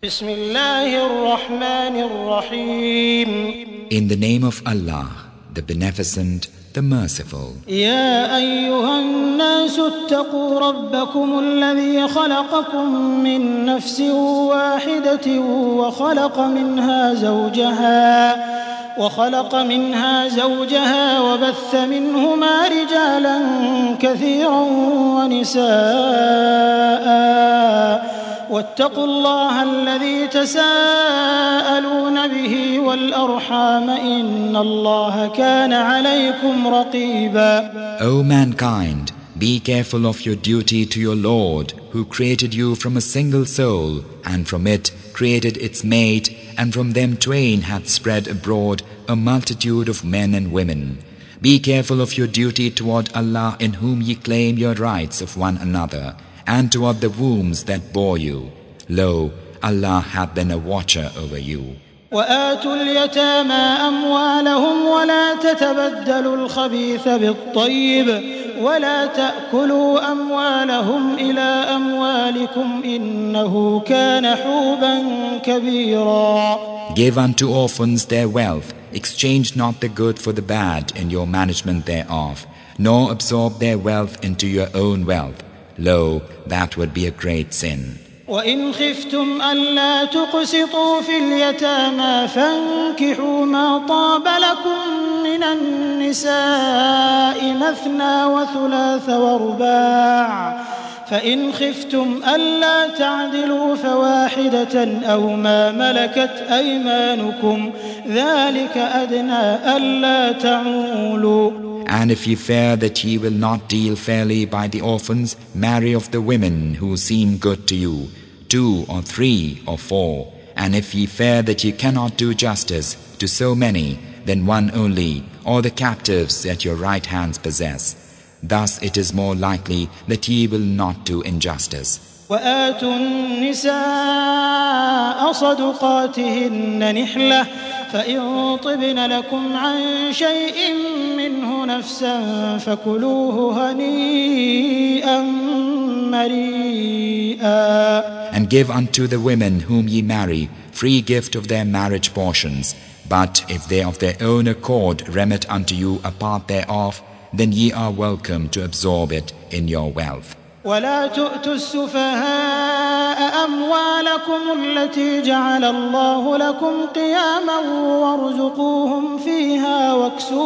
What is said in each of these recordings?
بسم الله الرحمن الرحيم. In the name of Allah, the Beneficent, the Merciful. يا أيها الناس اتقوا ربكم الذي خلقكم من نفس واحدة وخلق منها زوجها وبث منهما رجالا كثيرا ونساء واتقوا الله الذي تساءلون به والأرحام إن الله كان عليكم رقيبا. O mankind, be careful of your duty to your Lord, who created you from a single soul, and from it created its mate, and from them twain hath spread abroad a multitude of men and women. Be careful of your duty toward Allah, in whom ye claim your rights of one another, and toward the wombs that bore you. Lo, Allah hath been a watcher over you. وآتوا اليتامى أموالهم ولا تتبدلوا الخبيث بالطيب ولا تأكلوا أموالهم إلى أموالكم إنه كان حوبا كبيرا. Give unto orphans their wealth, exchange not the good for the bad in your management thereof, nor absorb their wealth into your own wealth. Lo, that would be a great sin. وإن خفتم ألا تقسطوا في اليتامى فانكحوا ما طاب لكم من النساء مثنى وثلاث ورباع فإن خفتم ألا تعدلوا فواحدة أو ما ملكت أيمانكم ذلك أدنى ألا تعولوا. And if ye fear that ye will not deal fairly by the orphans, marry of the women who seem good to you, 2 or 3 or 4. And if ye fear that ye cannot do justice to so many, then one only, or the captives that your right hands possess. Thus it is more likely that ye will not do injustice. وآتوا النساء صدقاتهن نحلة فإن طبن لكم عن شيء منه نفسا فكلوه هنيئا مريئا. And give unto the women whom ye marry free gift of their marriage portions. But if they of their own accord remit unto you a part thereof, then ye are welcome to absorb it in your wealth. ولا تؤتوا السفهاء أموالكم التي جعل الله لكم قياما وارزقوهم فيها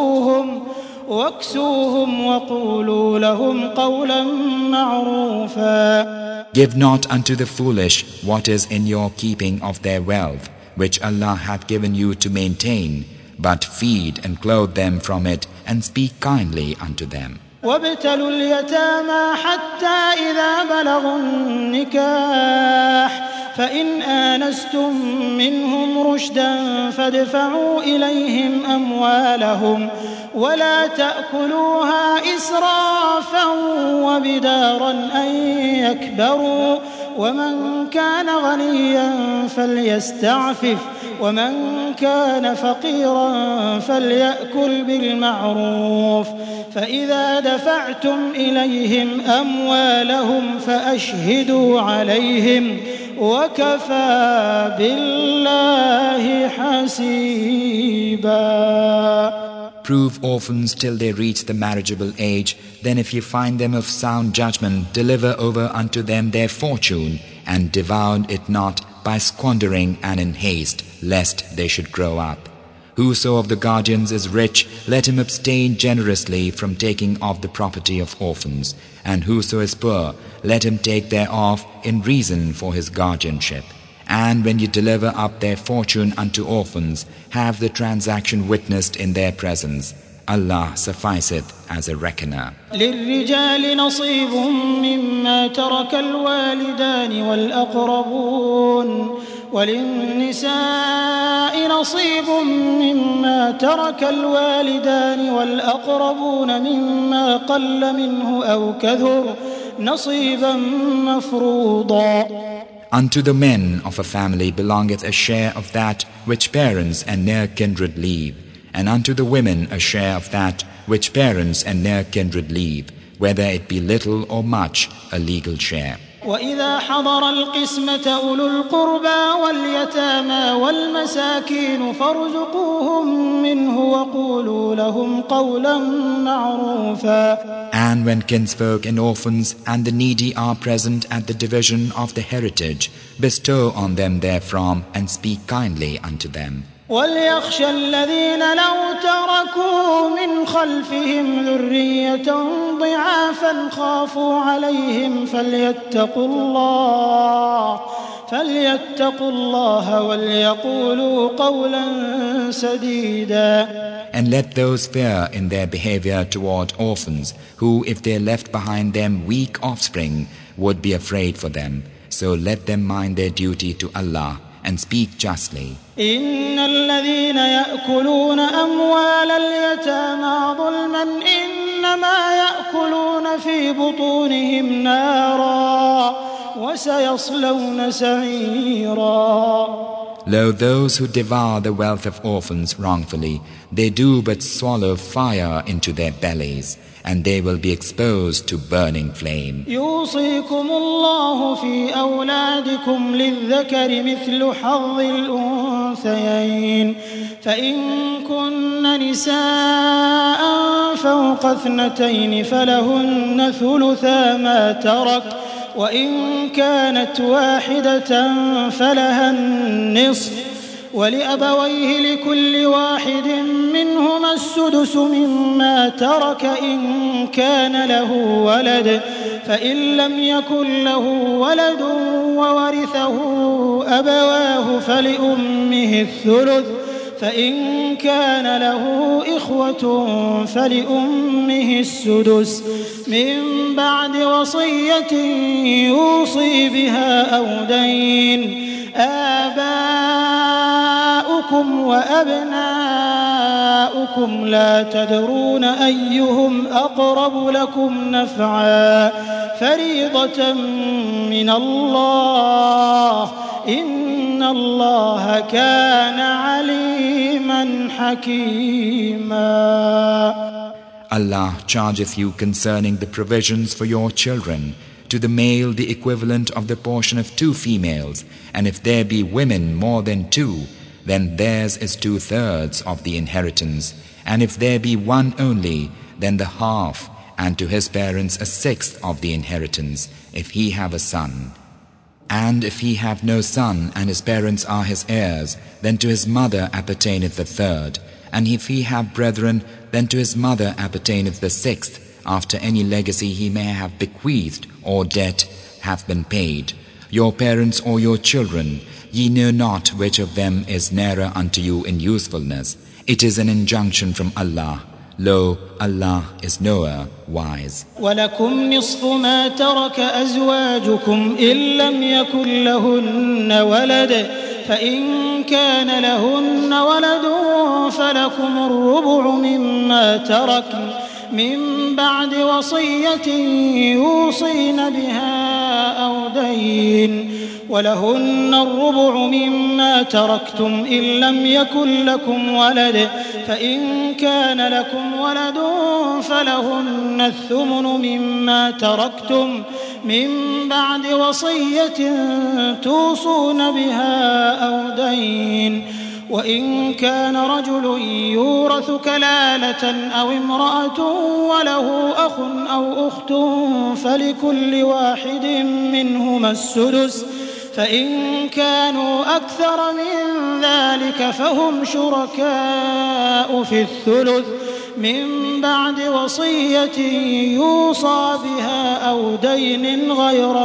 واكسوهم وقولوا لهم قولا معروفا. Give not unto the foolish what is in your keeping of their wealth, which Allah hath given you to maintain, but feed and clothe them from it, and speak kindly unto them. وابتلوا اليتامى حتى إذا بلغوا النكاح فإن آنستم منهم رشدا فادفعوا إليهم أموالهم ولا تأكلوها إسرافا وبدارا أن يكبروا ومن كان غنيا فليستعفف ومن كان فقيرا فليأكل بالمعروف فإذا دفعتم إليهم أموالهم فأشهدوا عليهم وكفى بالله حسيبا. Prove orphans till they reach the marriageable age. Then if you find them of sound judgment, deliver over unto them their fortune, and devour it not by squandering and in haste, lest they should grow up. Whoso of the guardians is rich, let him abstain generously from taking of the property of orphans, and whoso is poor, let him take thereof in reason for his guardianship. And when you deliver up their fortune unto orphans, have the transaction witnessed in their presence. Allah sufficeth as a reckoner. للرجال نصيب مما ترك الوالدان والأقربون وللنساء نصيب مما ترك الوالدان والأقربون مما قل منه أو كثر نصيبا مفروضا. Unto the men of a family belongeth a share of that which parents and near kindred leave, and unto the women a share of that which parents and near kindred leave, whether it be little or much, a legal share. وإذا حضر القسمة أولو القربى واليتامى والمساكين فارزقوهم منه وقولوا لهم قولا معروفا. And when kinsfolk and orphans and the needy are present at the division of the heritage, bestow on them therefrom and speak kindly unto them. وَلْيَخْشَ الَّذِينَ لَوْ تَرَكُوا مِنْ خَلْفِهِمْ ذُرِّيَّةً ضِعَافًا خَافُوا عَلَيْهِمْ فَلْيَتَّقُوا اللَّهَ وَلْيَقُولُوا قَوْلًا سَدِيدًا. And let those fear in their behavior toward orphans, who, if they left behind them weak offspring, would be afraid for them. So let them mind their duty to Allah and speak justly. إن الذين يأكلون أموال اليتامى ظلما إنما يأكلون في بطونهم نارا وسيصلون سعيرا. Lo, those who devour the wealth of orphans wrongfully, they do but swallow fire into their bellies, and they will be exposed to burning flame. يوصيكم الله في أولادكم للذكر مثل حظ الأنثيين فإن كن نساء فوق 2 فلهن ثلثا ما ترك وإن كانت واحدة فلها النصف ولأبويه لكل واحد منهما السدس مما ترك إن كان له ولد فإن لم يكن له ولد وورثه أبواه فلأمه الثلث فإن كان له إخوة فلأمه السدس من بعد وصية يوصي بها أو دين. آباؤكم وأبناؤكم لا تدرون أيهم أقرب لكم نفعا فريضة من الله إن الله كان عليما حكيما. Allah chargeth you concerning the provisions for your children, to the male the equivalent of the portion of 2 females, and if there be women more than 2, then theirs is 2/3 of the inheritance, and if there be one only, then the half, and to his parents 1/6 of the inheritance, if he have a son. And if he have no son, and his parents are his heirs, then to his mother appertaineth 1/3, and if he have brethren, then to his mother appertaineth 1/6, after any legacy he may have bequeathed or debt have been paid. Your parents or your children, ye know not which of them is nearer unto you in usefulness. It is an injunction from Allah. Lo, Allah is knower, wise. وَلَكُمْ نِصْفُ مَا تَرَكَ أَزْوَاجُكُمْ إِن لَّمْ يَكُن لَّهُنَّ وَلَدٌ فَإِن كَانَ لَهُنَّ وَلَدٌ فَلَكُمُ الرُّبُعُ مِمَّا تَرَكْنَ من بعد وصية يوصين بها أو دين ولهن الربع مما تركتم إن لم يكن لكم ولد فإن كان لكم ولد فلهن الثمن مما تركتم من بعد وصية توصون بها أو دين وإن كان رجل يورث كلالة أو امرأة وله أخ أو أخت فلكل واحد منهما السدس فإن كانوا أكثر من ذلك فهم شركاء في الثلث من بعد وصية يوصى بها أو دين غير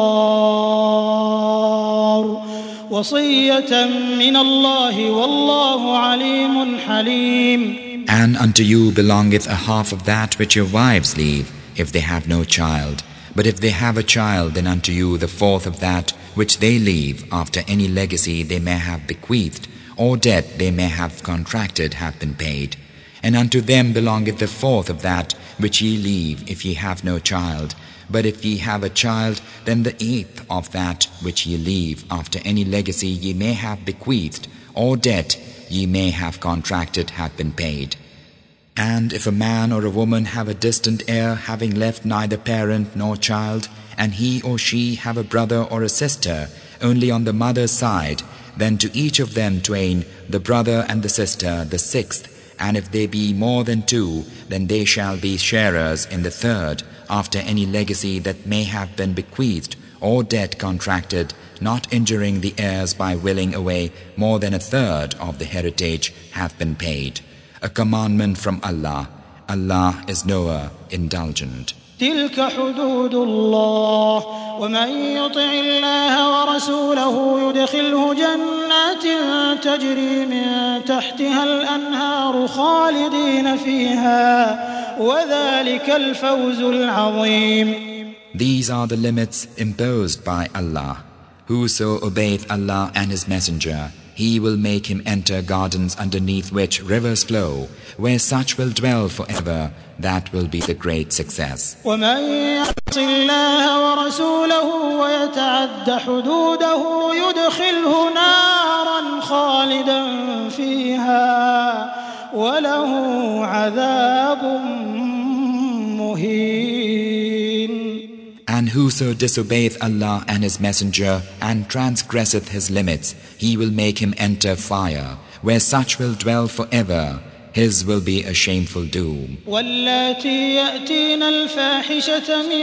مضار وصية من الله والله عليم حليم. And unto you belongeth a half of that which your wives leave, if they have no child. But if they have a child, then unto you the 1/4 of that which they leave, after any legacy they may have bequeathed, or debt they may have contracted hath been paid. And unto them belongeth the 1/4 of that which ye leave, if ye have no child. But if ye have a child, then the 1/8 of that which ye leave, after any legacy ye may have bequeathed, or debt ye may have contracted hath been paid. And if a man or a woman have a distant heir, having left neither parent nor child, and he or she have a brother or a sister only on the mother's side, then to each of them twain, the brother and the sister, the sixth, and if they be more than two, then they shall be sharers in the third, after any legacy that may have been bequeathed or debt contracted, not injuring the heirs by willing away more than a third of the heritage have been paid. A commandment from Allah. Allah is knower, indulgent. تلك حدود الله ومن يطع الله ورسوله يدخله جنات تجري من تحتها الأنهار خالدين فيها وذلك الفوز العظيم. These are the limits imposed by Allah. Whoso obeyeth Allah and His Messenger, He will make him enter gardens underneath which rivers flow, where such will dwell forever. That will be the great success. ومن يعص الله ورسوله ويتعد حدوده يدخله نارا خالدا فيها وله عذاب مهين. And whoso disobeyeth Allah and His Messenger and transgresseth His limits, He will make him enter fire, where such will dwell forever. His will be a shameful doom. واللاتي يأتين الفاحشة من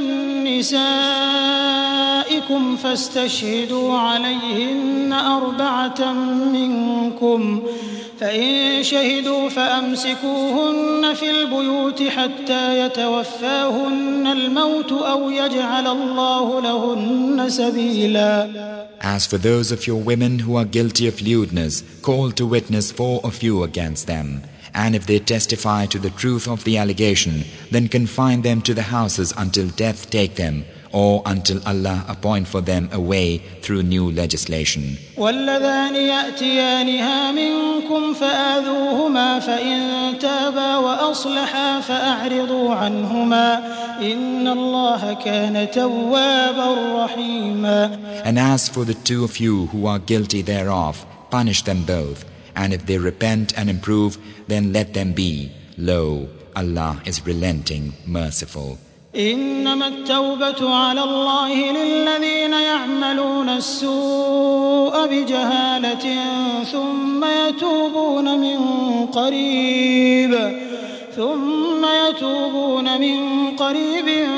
نسائكم فاستشهدوا عليهن أربعة منكم فإن شهدوا فأمسكوهن في البيوت حتى يتوفاهن الموت أو يجعل الله لهن سبيلا. As for those of your women who are guilty of lewdness, call to witness 4 of you against them. And if they testify to the truth of the allegation, then confine them to the houses until death take them, or until Allah appoint for them a way through new legislation. واللذان يأتيانها منكم فآذوهما فإن تابا وأصلحا فأعرضوا عنهما إن الله كان توابا رحيما. And as for the 2 of you who are guilty thereof, punish them both. And if they repent and improve, then let them be. Lo, Allah is relenting, merciful. إنما التوبة على الله للذين يعملون السوء بجهالة ثم يتوبون من قريب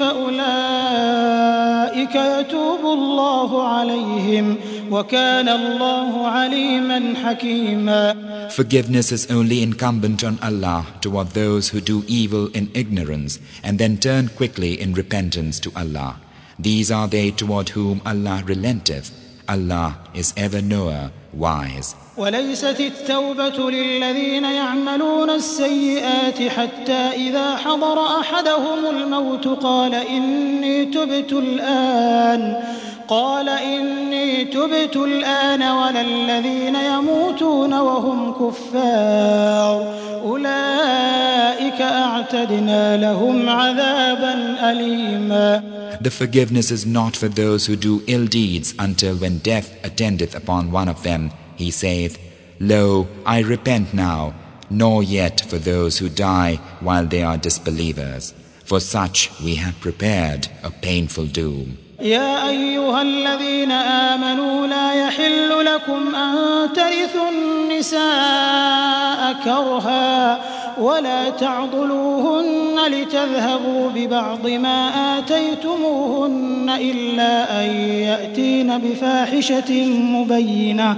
فأولئك يتوب الله عليهم وكان الله عليما حكيما. Forgiveness is only incumbent on Allah toward those who do evil in ignorance and then turn quickly in repentance to Allah. These are they toward whom Allah relenteth. Allah is ever knower, wise. وليست التوبة للذين يعملون السيئات حتى إذا حضر أحدهم الموت قال إني تبت الآن ولا الذين يموتون وهم كفار أولئك أعتدنا لهم عذابا أليما. The forgiveness is not for those who do ill deeds until when death attendeth upon one of them. He saith, Lo, I repent now, nor yet for those who die while they are disbelievers. For such we have prepared a painful doom. يا أيها الذين آمنوا لا يحل لكم أن ترثوا النساء كرها ولا تعضلوهن لتذهبوا ببعض ما آتيتموهن إلا أن يأتين بفاحشة مبينة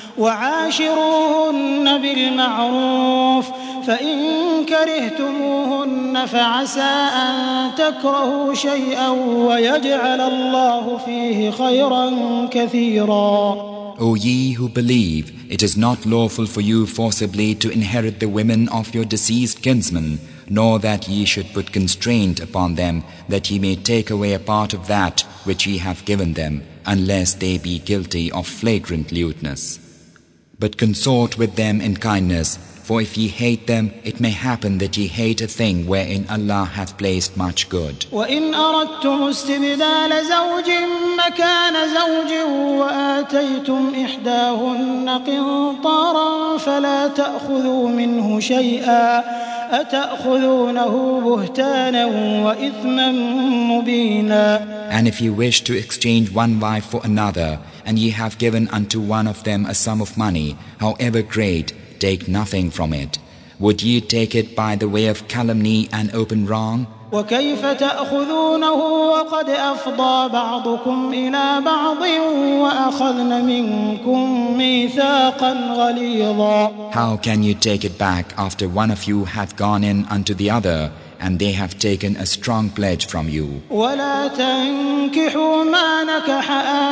وعاشروهن بالمعروف فإن كرهتموهن فعسى أن تكرهوا شيئا ويجعل الله فيه خيرا كثيرا. O ye who believe, it is not lawful for you forcibly to inherit the women of your deceased kinsmen, nor that ye should put constraint upon them, that ye may take away a part of that which ye have given them, unless they be guilty of flagrant lewdness. But consort with them in kindness, for if ye hate them, it may happen that ye hate a thing wherein Allah hath placed much good. وَإِنْ أَرَدْتُمُ اسْتِبْدَالَ زَوْجٍ مَكَانَ زَوْجٍ وَآتَيْتُمْ إِحْدَاهُنَّ قِنطَارًا فَلَا تَأْخُذُوا مِنْهُ شَيْئًا أتأخذونه بهتانا وإثما مبينا. And if you wish to exchange one wife for another, and ye have given unto one of them a sum of money, however great, take nothing from it. Would ye take it by the way of calumny and open wrong? وكيف تأخذونه وقد أفضى بعضكم إلى بعض وأخذن منكم ميثاقا غليظا. How can you take it back after one of you hath gone in unto the other, and they have taken a strong pledge from you? ولا تنكحوا ما نكح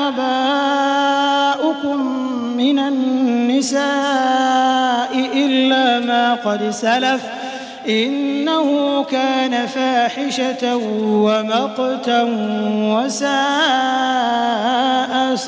آباؤكم من النساء إلا ما قد سلف إنه كان فاحشة ومقتا وساء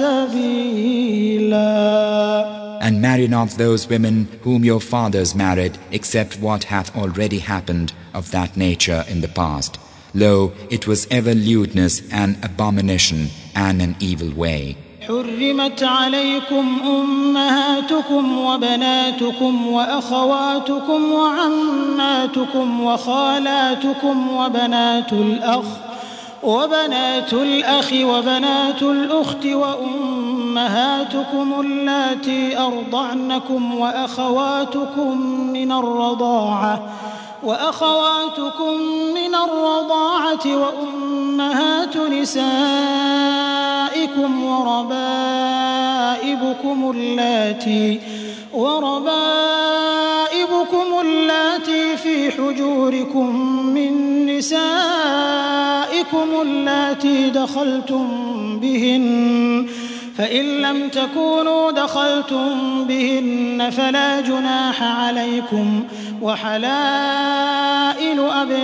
سبيلا. And marry not those women whom your fathers married, except what hath already happened of that nature in the past. Lo, it was ever lewdness and abomination and an evil way. حرمت عليكم أمهاتكم وبناتكم وأخواتكم وعماتكم وخالاتكم وبنات الأخ وبنات الأخت وأمهاتكم اللاتي أرضعنكم وأخواتكم من الرضاعة وأمهات نسائكم وربائبكم اللاتي في حجوركم من نسائكم اللاتي دخلتم بهن فإن لم تكونوا دخلتم بهن فلا جناح عليكم وحلائل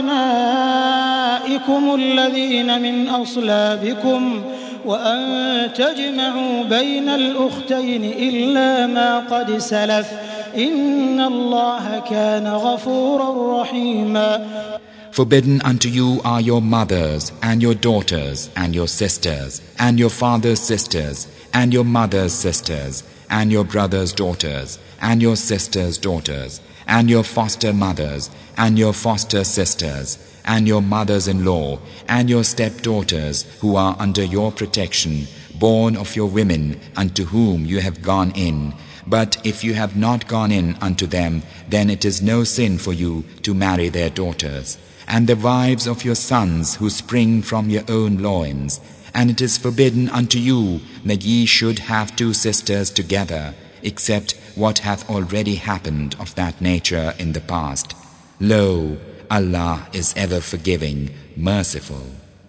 أبنائكم الذين من أصلابكم وأن تجمعوا بين الأختين إلا ما قد سلف إن الله كان غفورا رحيما. Forbidden unto you are your mothers and your daughters and your sisters and your father's sisters and your mother's sisters and your brother's daughters and your sister's daughters and your foster mothers and your foster sisters and your mothers-in-law and your stepdaughters who are under your protection, born of your women unto whom you have gone in. But if you have not gone in unto them, then it is no sin for you to marry their daughters. And the wives of your sons who spring from your own loins. And it is forbidden unto you that ye should have two sisters together, except what hath already happened of that nature in the past. Lo, Allah is ever forgiving, merciful.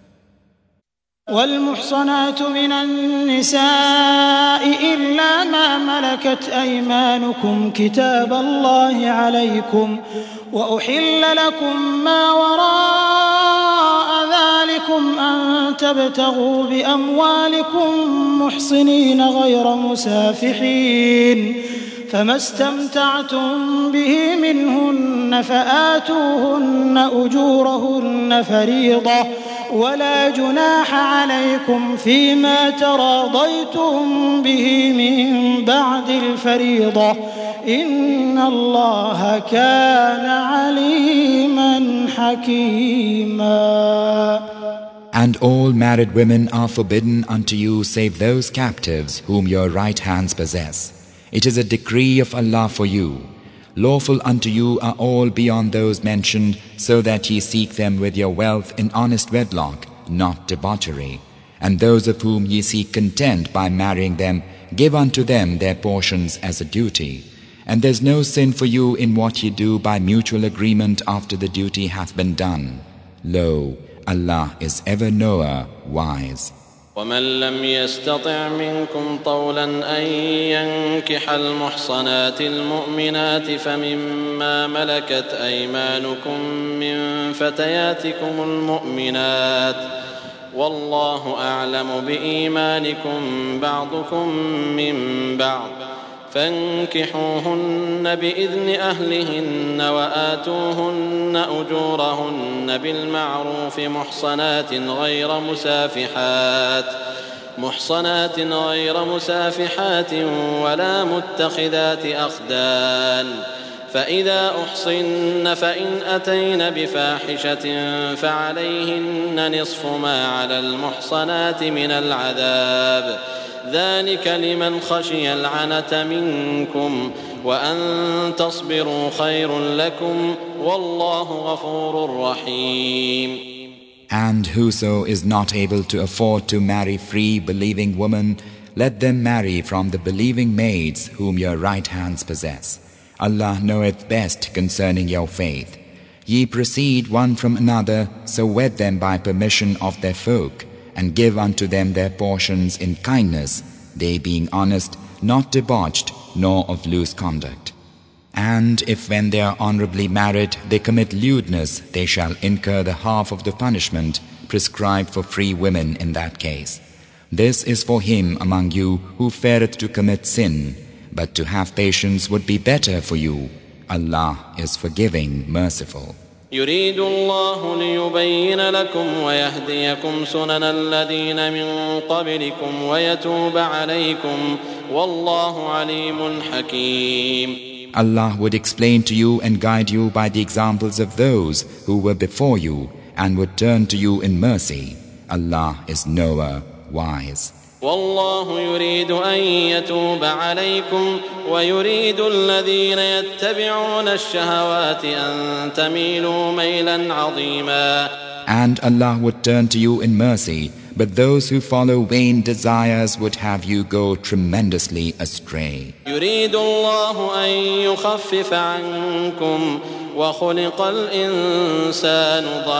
والمحصنات من النساء إلا ما ملكت أيمانكم كتاب الله عليكم وأحل لكم ما وراء ذلكم أن تبتغوا بأموالكم محصنين غير مسافحين فما استمتعتم به منهن فآتوهن أجورهن فريضة ولا جناح عليكم فيما تراضيتم به من بعد الفريضة إن الله كان عليما حكيما. And all married women are forbidden unto you save those captives whom your right hands possess. It is a decree of Allah for you. Lawful unto you are all beyond those mentioned, so that ye seek them with your wealth in honest wedlock, not debauchery. And those of whom ye seek content by marrying them, give unto them their portions as a duty. And there's no sin for you in what ye do by mutual agreement after the duty hath been done. Lo, Allah is ever knower, wise. ومن لم يستطع منكم طولا أن ينكح المحصنات المؤمنات فمما ملكت أيمانكم من فتياتكم المؤمنات والله أعلم بإيمانكم بعضكم من بعض فانكحوهن بإذن أهلهن وآتوهن أجورهن بالمعروف محصنات غير مسافحات ولا متخذات أخدان فإذا أحصن فإن أتين بفاحشة فعليهن نصف ما على المحصنات من العذاب ذلك لمن خشي العنة منكم وأن تصبروا خير لكم والله غفور رحيم. And whoso is not able to afford to marry free believing women, let them marry from the believing maids whom your right hands possess. Allah knoweth best concerning your faith. Ye proceed one from another, so wed them by permission of their folk, and give unto them their portions in kindness, they being honest, not debauched, nor of loose conduct. And if when they are honorably married they commit lewdness, they shall incur the half of the punishment prescribed for free women in that case. This is for him among you who feareth to commit sin, but to have patience would be better for you. Allah is forgiving, merciful. يريد الله ليبين لكم ويهديكم سنن الذين من قبلكم ويتوب عليكم والله عليم حكيم. Allah would explain to you and guide you by the examples of those who were before you and would turn to you in mercy. Allah is knower, wise. والله يريد أن يتوب عليكم ويريد الذين يتبعون الشهوات أن تميلوا ميلا عظيما. And Allah would turn to you in mercy, but those who follow vain desires would have you go tremendously astray. يريد الله أن يخفف عنكم وخلق الإنسان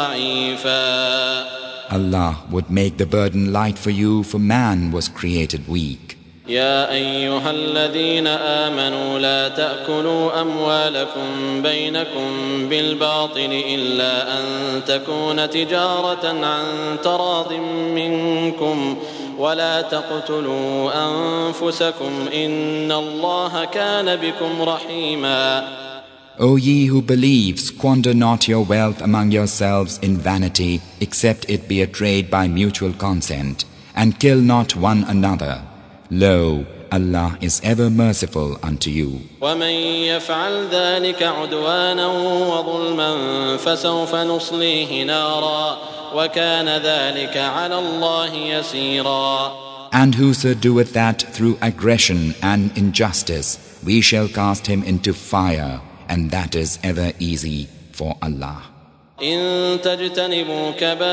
ضعيفا. Allah would make the burden light for you, for man was created weak. يا أيها الذين آمنوا لا تأكلوا أموالكم بينكم بالباطل إلا أن تكون تجارة عن تراض منكم ولا تقتلوا أنفسكم إن الله كان بكم رحيما. O ye who believe, squander not your wealth among yourselves in vanity, except it be a trade by mutual consent, and kill not one another. Lo, Allah is ever merciful unto you. ومن يفعل ذلك عدوانا وظلما فسوف نصليه نارا وكان ذلك على الله يسيرا. And whoso doeth that through aggression and injustice, we shall cast him into fire, and that is ever easy for Allah. إن تجتنبوا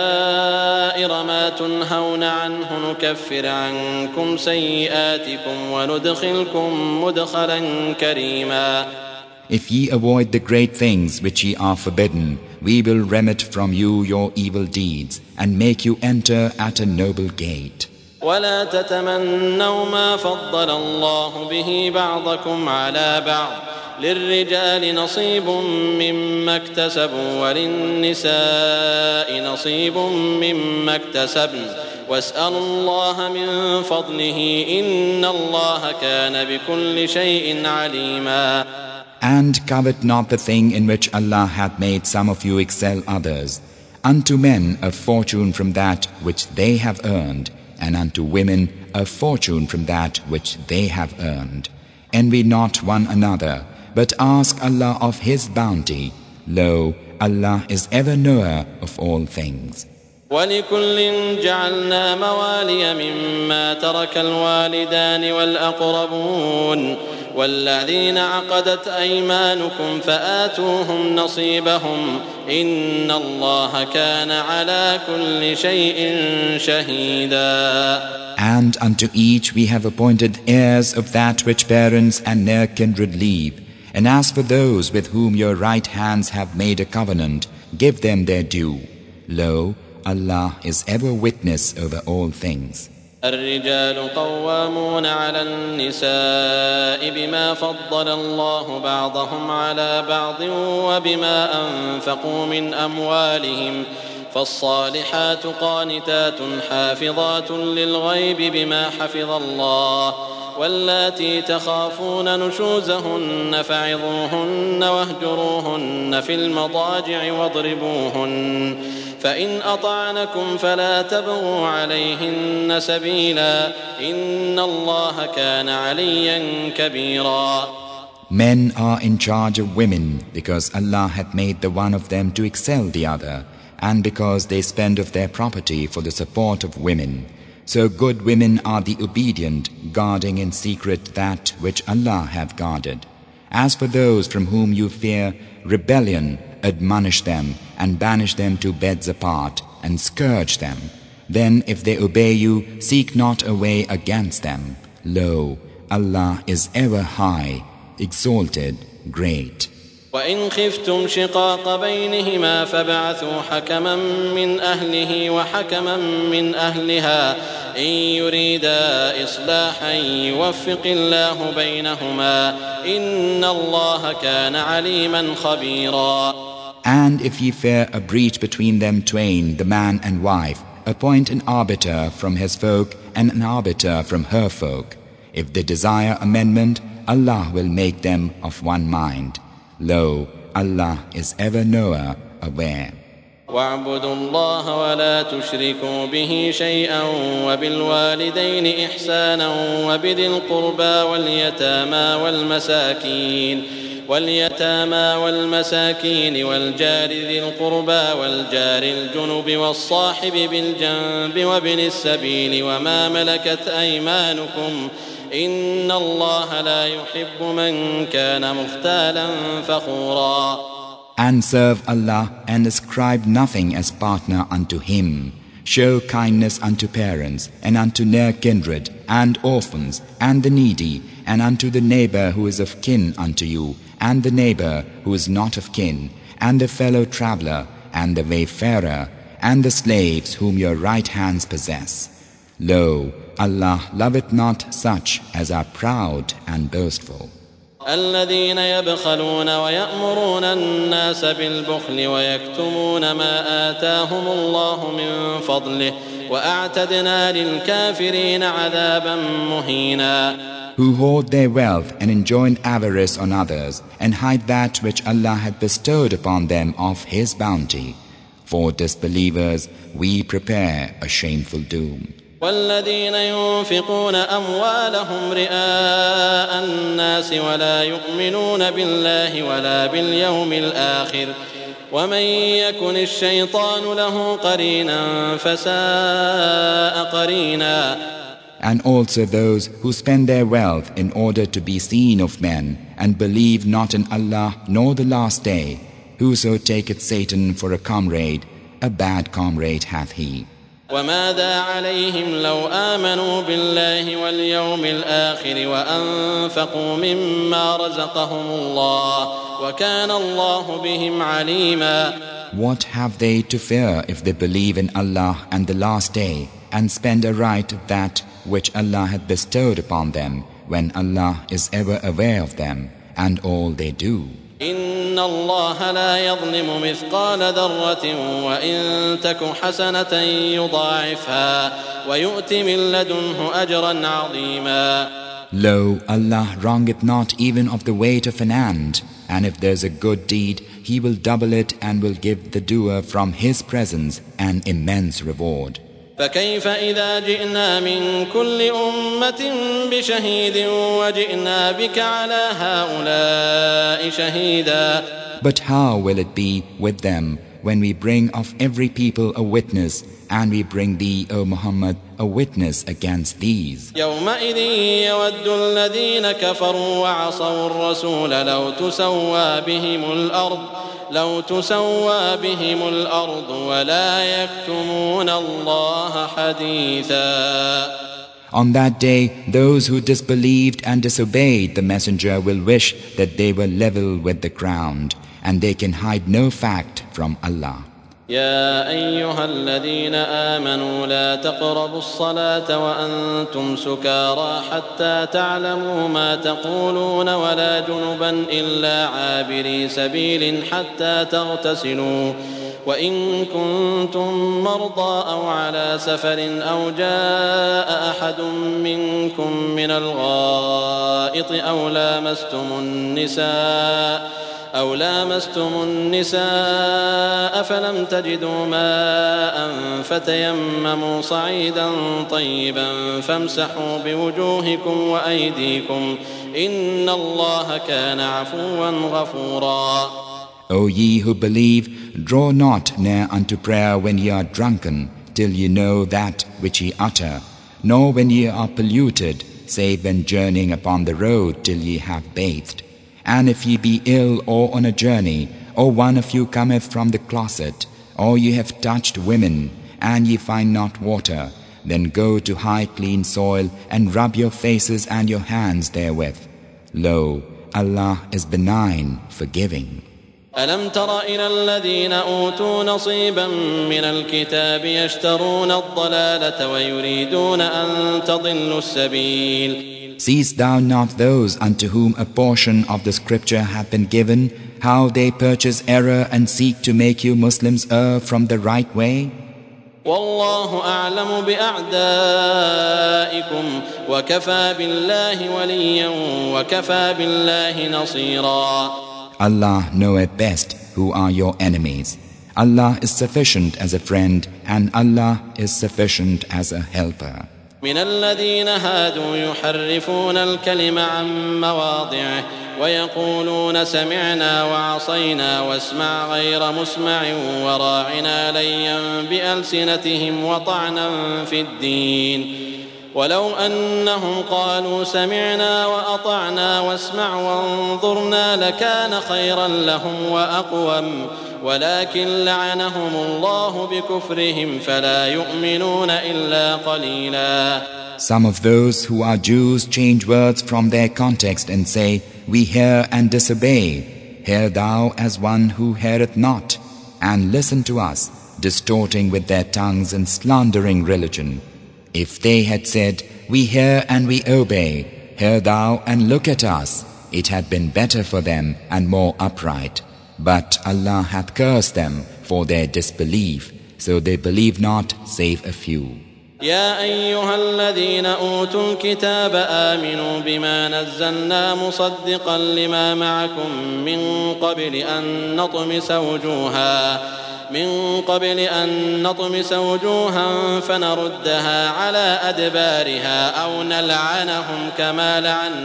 كبائر ما تنهون عنه نكفر عنكم سيئاتكم وندخلكم مدخلا كريما. If ye avoid the great things which ye are forbidden, we will remit from you your evil deeds and make you enter at a noble gate. ولا تتمنوا ما فضل الله به بعضكم على بعض للرجال نصيب مما اكتسبوا وللنساء نصيب مما اكتسبن واسألوا الله من فضله إن الله كان بكل شيء عليما. And covet not the thing in which Allah hath made some of you excel others. Unto men a fortune from that which they have earned, and unto women a fortune from that which they have earned. Envy not one another, but ask Allah of His bounty. Lo, Allah is ever knower of all things. ولكل جعلنا موالي مما ترك الوالدان والأقربون والذين عقدت أيمانكم فآتوهم نصيبهم إن الله كان على كل شيء شهيدا. And unto each we have appointed heirs of that which parents and near kindred leave. And as for those with whom your right hands have made a covenant, give them their due. Lo, Allah is ever witness over all things. الرجال قوامون على النساء بما فضل الله بعضهم على بعض وبما أنفقوا من أموالهم فالصالحات قانتات حافظات للغيب بما حفظ الله واللاتي تخافون نشوزهن فعظوهن واهجروهن في المضاجع واضربوهن فإن أطعنكم فلا تبغوا عليهن سبيلا إن الله كان عليا كبيرا. Men are in charge of women because Allah hath made the one of them to excel the other, and because they spend of their property for the support of women. So good women are the obedient, guarding in secret that which Allah hath guarded. As for those from whom you fear rebellion, admonish them and banish them to beds apart and scourge them. Then if they obey you, seek not a way against them. Lo, Allah is ever high, exalted, great. وإن خفتم شقاق بينهما فابعثوا حكما من أهله وحكما من أهلها إن يريدا إصلاحا يوفق الله بينهما إن الله كان عليما خبيرا. And if ye fear a breach between them twain, the man and wife, appoint an arbiter from his folk and an arbiter from her folk. If they desire amendment, Allah will make them of one mind. Lo, Allah is ever knower, aware. واعبدوا الله ولا تشركوا به شيئا وبالوالدين إحسانا وبذي القربى واليتامى والمساكين والجار ذي القربى والجار الجنب والصاحب بالجنب وابن السبيل وما ملكت أيمانكم إن الله لا يحب من كان مختالا فخورا. And serve Allah and ascribe nothing as partner unto Him. Show kindness unto parents and unto near kindred and orphans and the needy and unto the neighbor who is of kin unto you and the neighbor who is not of kin and the fellow traveler and the wayfarer and the slaves whom your right hands possess. Lo, Allah loveth not such as are proud and boastful. الذين يبخلون ويأمرون الناس بالبخل ويكتمون ما آتاهم الله من فضله وأعتدنا للكافرين عذابا مهينا. Who hoard their wealth and enjoin avarice on others and hide that which Allah had bestowed upon them of His bounty. For disbelievers we prepare a shameful doom. والذين ينفقون أموالهم رئاء الناس ولا يؤمنون بالله ولا باليوم الآخر ومن يكن الشيطان له قرينا فساء قرينا. And also those who spend their wealth in order to be seen of men and believe not in Allah nor the last day. Whoso taketh Satan for a comrade, a bad comrade hath he. وماذا عليهم لو آمنوا بالله واليوم الآخر وأنفقوا مما رزقهم الله وكان الله بهم عليما. What have they to fear if they believe in Allah and the last day and spend aright of that which Allah had bestowed upon them, when Allah is ever aware of them and all they do? إن الله لا يظلم مثقال ذرة وإن تك حسنة يضاعفها ويؤت من لدنه أجرا عظيما. Lo, Allah wrongeth not even of the weight of an ant, and if there is a good deed, He will double it and will give the doer from His presence an immense reward. فكيف إذا جئنا من كل أمة بشهيد وجئنا بك على هؤلاء شهيدا. But how will it be with them when we bring of every people a witness, and we bring thee, O Muhammad, a witness against these? يومئذ يود الذين كفروا وعصوا الرسول لو تسوى بهم الأرض ولا يكتمون الله حديثا. On that day, those who disbelieved and disobeyed the messenger will wish that they were level with the ground, and they can hide no fact from Allah. يا أيها الذين آمنوا لا تقربوا الصلاة وأنتم سكارى حتى تعلموا ما تقولون ولا جنبا إلا عابري سبيل حتى تغتسلوا وإن كنتم مرضى أو على سفر أو جاء أحد منكم من الغائط أو لامستم النساء أو لامستم النساء فلم تجدوا ماء فتيمموا صعيدا طيبا فامسحوا بوجوهكم وأيديكم إن الله كان عفوا غفورا. O ye who believe, draw not near unto prayer when ye are drunken, till ye know that which ye utter, nor when ye are polluted, save when journeying upon the road till ye have bathed. And if ye be ill or on a journey, or one of you cometh from the closet, or ye have touched women, and ye find not water, then go to high clean soil, and rub your faces and your hands therewith. Lo, Allah is benign, forgiving. ألم تر إلى الذين أوتوا نصيبا من الكتاب يشترون الضلالة ويريدون أن تضلوا السبيل. Seest thou not those unto whom a portion of the scripture hath been given, how they purchase error and seek to make you Muslims err from the right way? والله أعلم بأعدائكم وكفى بالله وليا وكفى بالله نصيرا. Allah knoweth best who are your enemies. Allah is sufficient as a friend, and Allah is sufficient as a helper. من الذين هادوا يحرفون الكلم عن مواضعه ويقولون سمعنا وعصينا واسمع غير مسمع وراعنا ليا بألسنتهم وطعنا في الدين ولو أنهم قالوا سمعنا وأطعنا واسمع وانظرنا لكان خيرا لهم وأقوم ولكن لعنهم الله بكفرهم فلا يؤمنون إلا قليلا. Some of those who are Jews change words from their context and say, we hear and disobey. Hear thou as one who heareth not, and listen to us, distorting with their tongues and slandering religion. If they had said, we hear and we obey, hear thou and look at us, it had been better for them and more upright. But Allah hath cursed them for their disbelief, so they believe not save a few. يا أيها الذين أوتوا الكتاب آمنوا بما نزلنا مصدقا لما معكم من قبل أن نطمس وجوها فنردها على أدبارها أو نلعنهم كما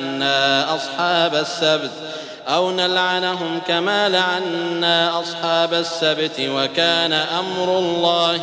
لعنا أصحاب السبت وكان أمر الله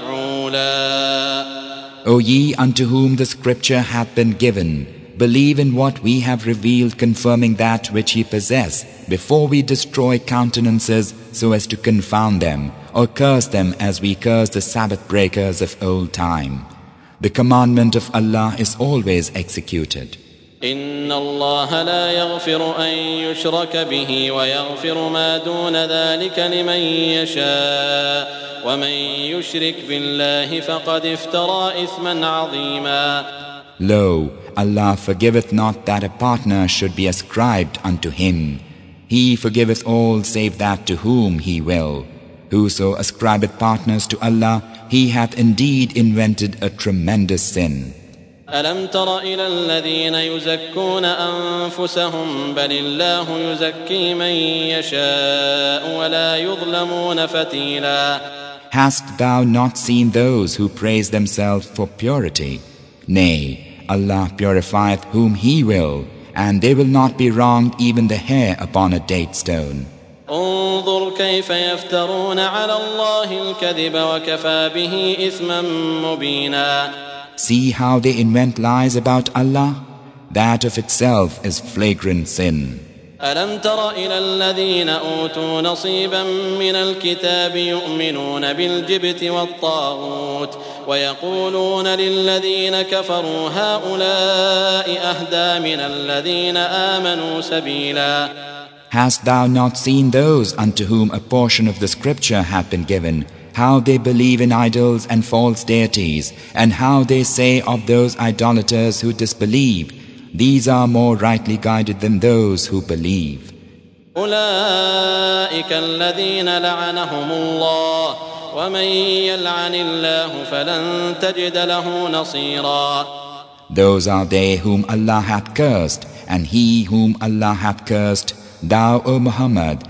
مفعولا. O ye unto whom the scripture hath been given, believe in what we have revealed confirming that which ye possess, before we destroy countenances so as to confound them, or curse them as we curse the Sabbath breakers of old time. The commandment of Allah is always executed. إن الله لا يغفر أن يشرك به ويغفر ما دون ذلك لمن يشاء ومن يشرك بالله فقد افترى إثما عظيما. Lo, Allah forgiveth not that a partner should be ascribed unto Him. He forgiveth all save that to whom He will. Whoso ascribeth partners to Allah, he hath indeed invented a tremendous sin. ألم تر إلى الذين يزكون أنفسهم بل الله يزكي من يشاء ولا يظلمون فتيلا. Hast thou not seen those who praise themselves for purity? Nay, Allah purifieth whom He will, and they will not be wronged even the hair upon a date stone. انظر كيف يفترون على الله الكذب وكفى به إثما مبينا. See how they invent lies about Allah? That of itself is flagrant sin. ألم تر إلى الذين أوتوا نصيبا من الكتاب يؤمنون بالجبت والطاغوت ويقولون للذين كفروا هؤلاء أهدى من الذين آمنوا سبيلا. Hast thou not seen those unto whom a portion of the scripture hath been given, how they believe in idols and false deities, and how they say of those idolaters who disbelieve, these are more rightly guided than those who believe. أولئك الذين لعنهم الله ومن يلعن الله فلن تجد له نصيرا. Those are they whom Allah hath cursed, and he whom Allah hath cursed, thou, O Muhammad,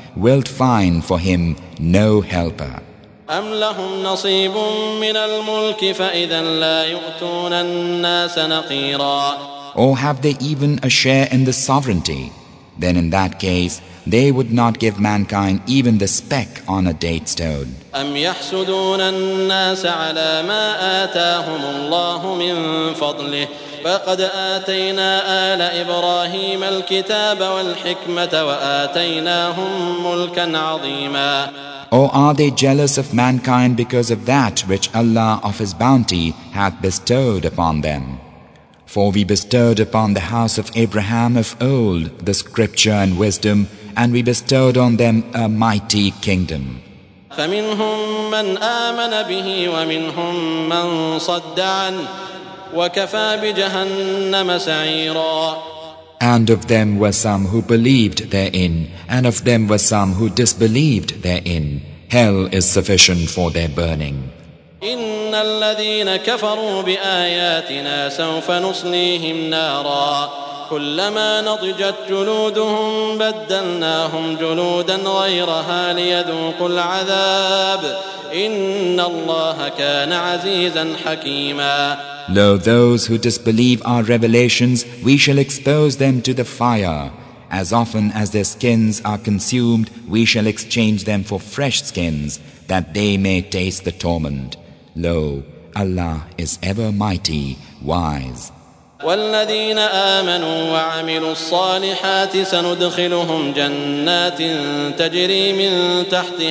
wilt find for him no helper. أم لهم نصيب من الملك فإذا لا يؤتون الناس نقيرا. Or have they even a share in the sovereignty? Then in that case, they would not give mankind even the speck on a date stone. أم يحسدون الناس على ما آتاهم الله من فضله فقد آتينا آل إبراهيم الكتاب والحكمة وآتيناهم ملكا عظيما. Or are they jealous of mankind because of that which Allah of His bounty hath bestowed upon them? For we bestowed upon the house of Abraham of old the scripture and wisdom, and we bestowed on them a mighty kingdom. فمنهم من آمن به ومنهم من صد عنه وكفى بجهنم سعيرا. And of them were some who believed therein, and of them were some who disbelieved therein. Hell is sufficient for their burning. إن الذين كفروا بآياتنا سوف نصليهم نارا كلما نضجت جلودهم بدلناهم جلودا غيرها ليذوقوا العذاب إن الله كان عزيزا حكيما. Lo, those who disbelieve our revelations, we shall expose them to the fire. As often as their skins are consumed, we shall exchange them for fresh skins, that they may taste the torment. Lo, Allah is ever mighty, wise. والذين آمنوا وعملوا الصالحات سندخلهم جنات تجري من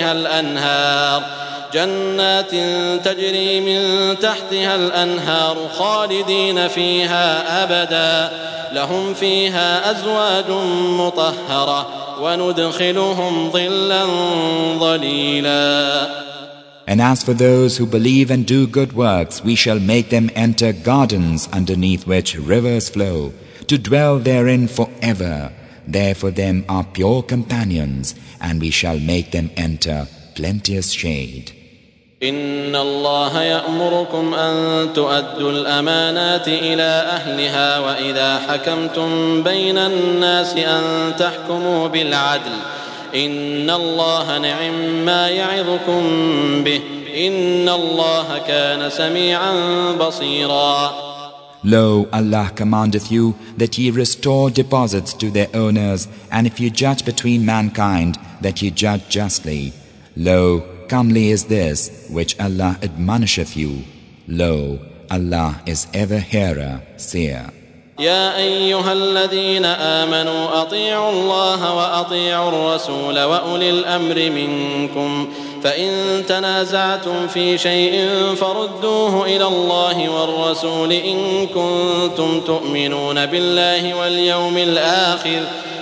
تحتها الأنهار خالدين فيها أبدا لهم فيها أزواج مطهرة وندخلهم ظلا ظليلا. And as for those who believe and do good works, we shall make them enter gardens underneath which rivers flow, to dwell therein forever. There for them are pure companions, and we shall make them enter plenteous shade. إن الله يأمركم أن تؤدوا الأمانات إلى أهلها وإذا حكمتم بين الناس أن تحكموا بالعدل إن الله نعم ما يعظكم به إن الله كان سميعا بصيرا. Lo, Allah commandeth you that ye restore deposits to their owners, and if you judge between mankind, that ye judge justly. Lo, comely is this which Allah admonisheth you. Lo, Allah is ever hearer, seer. يا أيها الذين آمنوا أطيعوا الله وأطيعوا الرسول وأولي الأمر منكم فإن تنازعتم في شيء فردوه إلى الله والرسول إن كنتم تؤمنون بالله واليوم الآخر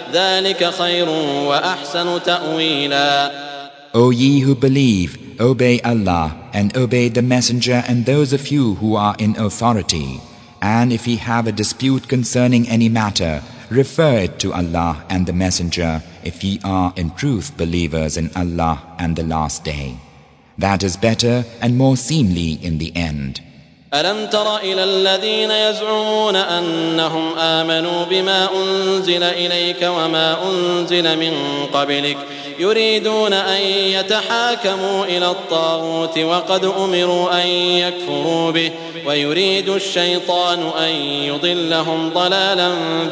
ذلك خير وأحسن تأويلا. O ye who believe, obey Allah and obey the Messenger and those of you who are in authority. And if ye have a dispute concerning any matter, refer it to Allah and the Messenger if ye are in truth believers in Allah and the last day. That is better and more seemly in the end. ألم تر إلى الذين يزعمون أنهم آمنوا بما أنزل إليك وما أنزل من قبلك يريدون أن يتحاكموا إلى الطاغوت وقد أمروا أن يكفروا به ويريد الشيطان أن يضلهم ضلالا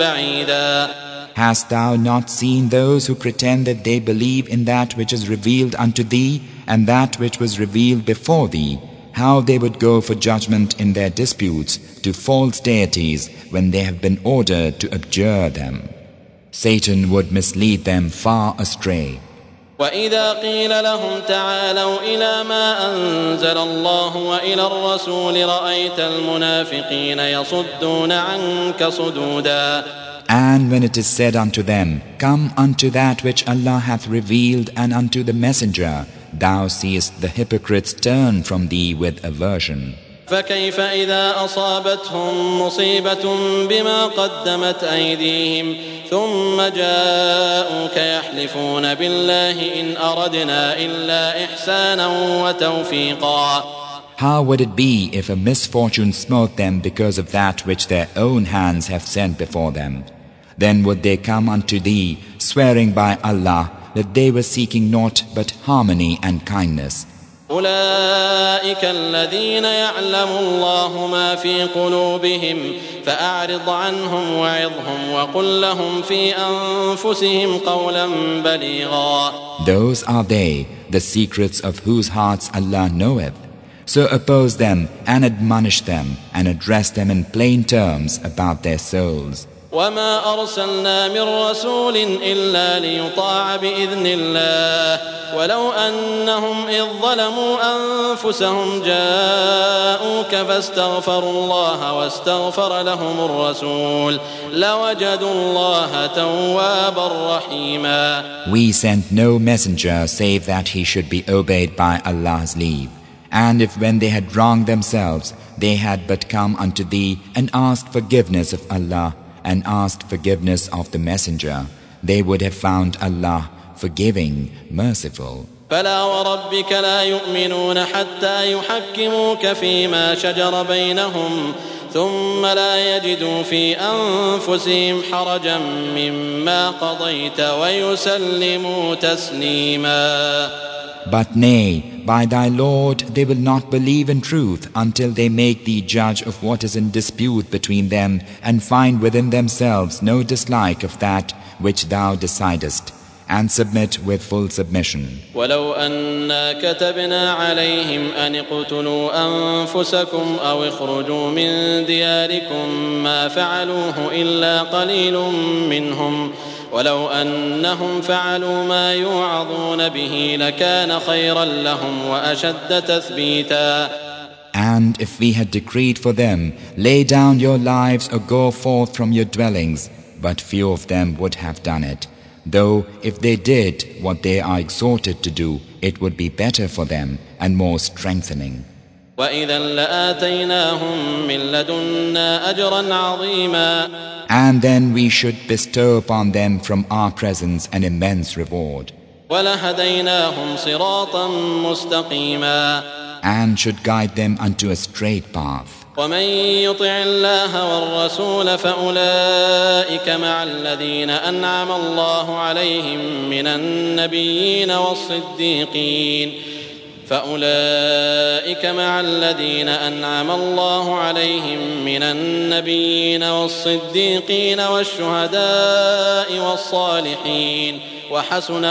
بعيدا. Hast thou not seen those who pretend that they believe in that which is revealed unto thee and that which was revealed before thee, how they would go for judgment in their disputes to false deities when they have been ordered to abjure them? Satan would mislead them far astray. وإذا قيل لهم تعالوا إلى ما أنزل الله وإلى الرسول رأيت المنافقين يصدون عنك صدودا. And when it is said unto them, Come unto that which Allah hath revealed and unto the Messenger, thou seest the hypocrites turn from thee with aversion. فكيف إذا أصابتهم مصيبة بما قدمت أيديهم ثم جاءوك يحلفون بالله إن أردنا إلا إحسانا وتوفيقا. How would it be if a misfortune smote them because of that which their own hands have sent before them? Then would they come unto thee, swearing by Allah, that they were seeking naught but harmony and kindness. أولئك الذين يعلم الله ما في قلوبهم فأعرض عنهم وعظهم وقل لهم في أنفسهم قولا بليغا. Those are they, the secrets of whose hearts Allah knoweth. So oppose them and admonish them and address them in plain terms about their souls. وما أرسلنا من رسول إلا ليطاع بإذن الله ولو أنهم إذ ظلموا أنفسهم جاءوك فاستغفروا الله واستغفر لهم الرسول لوجدوا الله توابا رحيما. We sent no messenger save that he should be obeyed by Allah's leave. And if when they had wronged themselves, they had but come unto thee and asked forgiveness of Allah and asked forgiveness of the messenger, they would have found Allah forgiving, merciful. فلا وربك لا يؤمنون حتى يحكموك فيما شجر بينهم ثم لا يجدوا في أنفسهم حرجا مما قضيت ويسلموا تسليما. But nay, by thy Lord they will not believe in truth until they make thee judge of what is in dispute between them and find within themselves no dislike of that which thou decidest, and submit with full submission. ولو أنا كتبنا عليهم أن اقتلوا أنفسكم أو اخرجوا من دياركم ما فعلوه إلا قليل منهم ولو أنهم فعلوا ما يوعظون به لكان خيرا لهم وأشد تثبيتا. And if we had decreed for them, lay down your lives or go forth from your dwellings, but few of them would have done it. Though if they did what they are exhorted to do, it would be better for them and more strengthening. وَإِذًا لَآتَيْنَاهُمْ مِنْ لَدُنَّا أَجْرًا عَظِيمًا. And then we should bestow upon them from our presence an immense reward. وَلَهَدَيْنَاهُمْ صِرَاطًا مُسْتَقِيمًا. And should guide them unto a straight path. ومن يطع الله والرسول فأولئك مع الذين أنعم الله عليهم من النبيين والصديقين والشهداء والصالحين وحسن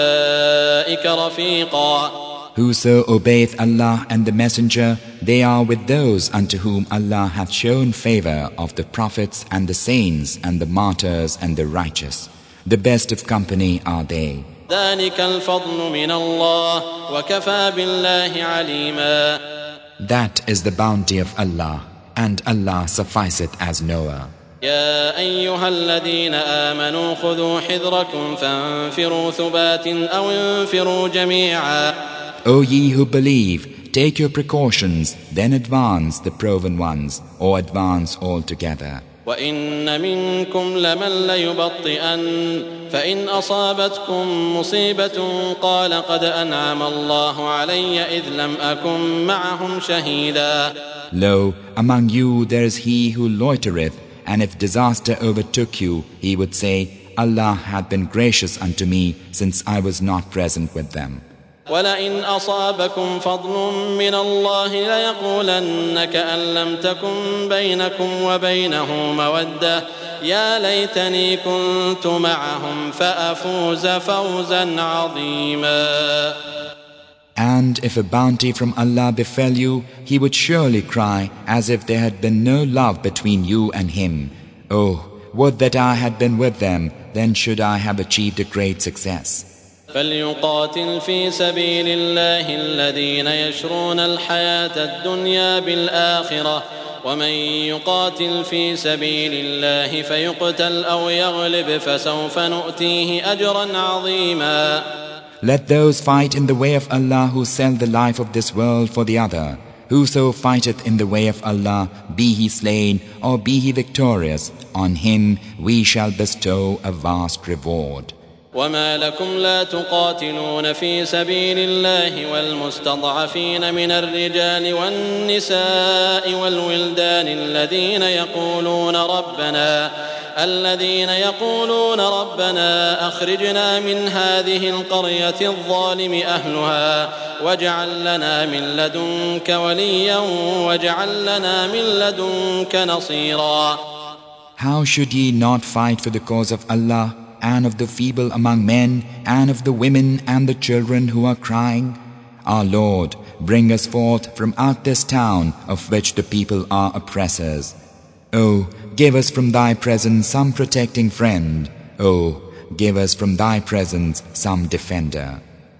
أولئك رفيقا. Whoso obeyeth Allah and the Messenger, they are with those unto whom Allah hath shown favor of the prophets and the saints and the martyrs and the righteous. The best of company are they. ذلك الفضل من الله وكفى بالله عليما. That is the bounty of Allah, and Allah sufficeth as knower. يا أيها الذين آمنوا خذوا حذركم فانفروا ثبات أو انفروا جميعا. O ye who believe, take your precautions, then advance the proven ones, or advance altogether. وإن منكم لمن ليبطئن فإن أصابتكم مصيبة قال قد أنعم الله علي إذ لم أكن معهم شهيدا. Lo, among you there is he who loitereth, and if disaster overtook you, he would say, Allah hath been gracious unto me, since I was not present with them. ولئن أصابكم فضل من الله ليقولن كأن لم تكن بينكم وبينه مودة يا ليتني كنت معهم فأفوز فوزا عظيما. And if a bounty from Allah befell you, he would surely cry as if there had been no love between you and him. Oh, would that I had been with them, then should I have achieved a great success. فليقاتل في سبيل الله الذين يشرون الحياة الدنيا بالآخرة ومن يقاتل في سبيل الله فيقتل أو يغلب فسوف نؤتيه أجرا عظيما. Let those fight in the way of Allah who sell the life of this world for the other. Whoso fighteth in the way of Allah, be he slain or be he victorious, on him we shall bestow a vast reward. وما لكم لا تقاتلون في سبيل الله والمستضعفين من الرجال والنساء والولدان الذين الذين يقولون ربنا أخرجنا من هذه القرية الظالم أهلها واجعل لنا من لدنك وليا واجعل لنا من لدنك نصيرا. How should ye not fight for the cause of Allah and of the feeble among men and of the women and the children who are crying? Our Lord, bring us forth from out this town of which the people are oppressors. Oh, give us from thy presence some protecting friend. Oh, give us from thy presence some defender.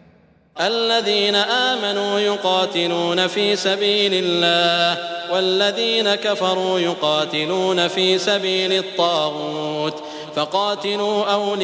الذين آمنوا يقاتلون في سبيل الله والذين كفروا يقاتلون في سبيل الطاغوت فقاتلوا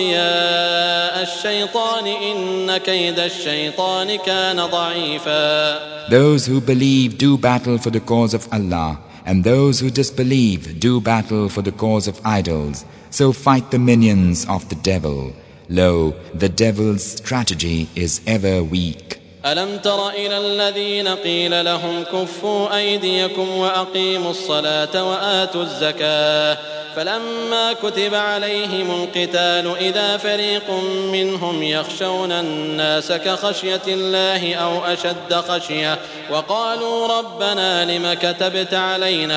أولياء الشيطان إن كيد الشيطان كان ضعيفا. Those who believe do battle for the cause of Allah, and those who disbelieve do battle for the cause of idols. So fight the minions of the devil. Lo, the devil's strategy is ever weak. ألم تر إلى الذين قيل لهم كفوا أيديكم وأقيموا الصلاة وآتوا الزكاة فلما كتب عليهم القتال إذا فريق منهم يخشون الناس كخشية الله أو أشد خشية وقالوا ربنا لم كتبت علينا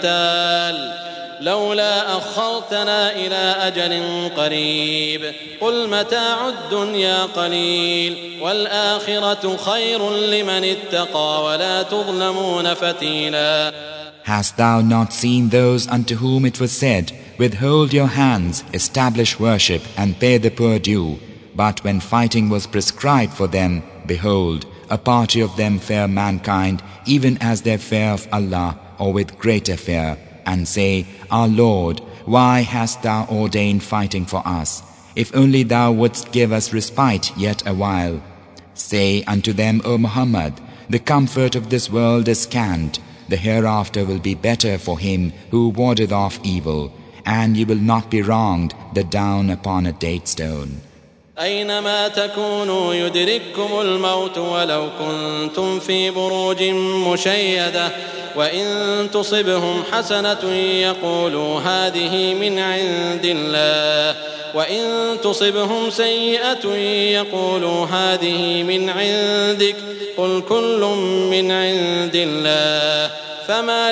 القتال لولا أخرتنا إلى أجل قريب قل متاع الدنيا قليل والآخرة خير لمن اتقى ولا تظلمون فتيلا. Hast thou not seen those unto whom it was said, withhold your hands, establish worship, and pay the poor due? But when fighting was prescribed for them, behold, a party of them fear mankind, even as they fear of Allah, or with greater fear, and say, Our Lord, why hast thou ordained fighting for us? If only thou wouldst give us respite yet a while. Say unto them, O Muhammad, the comfort of this world is scant. The hereafter will be better for him who wardeth off evil, and you will not be wronged the down upon a date stone. أينما تكونوا يدرككم الموت ولو كنتم في بروج مشيدة وإن تصبهم حسنة يقولوا هذه من عند الله وإن تصبهم سيئة يقولوا هذه من عندك قل كل من عند الله فما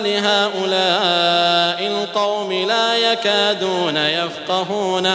لهؤلاء القوم لا يكادون يفقهون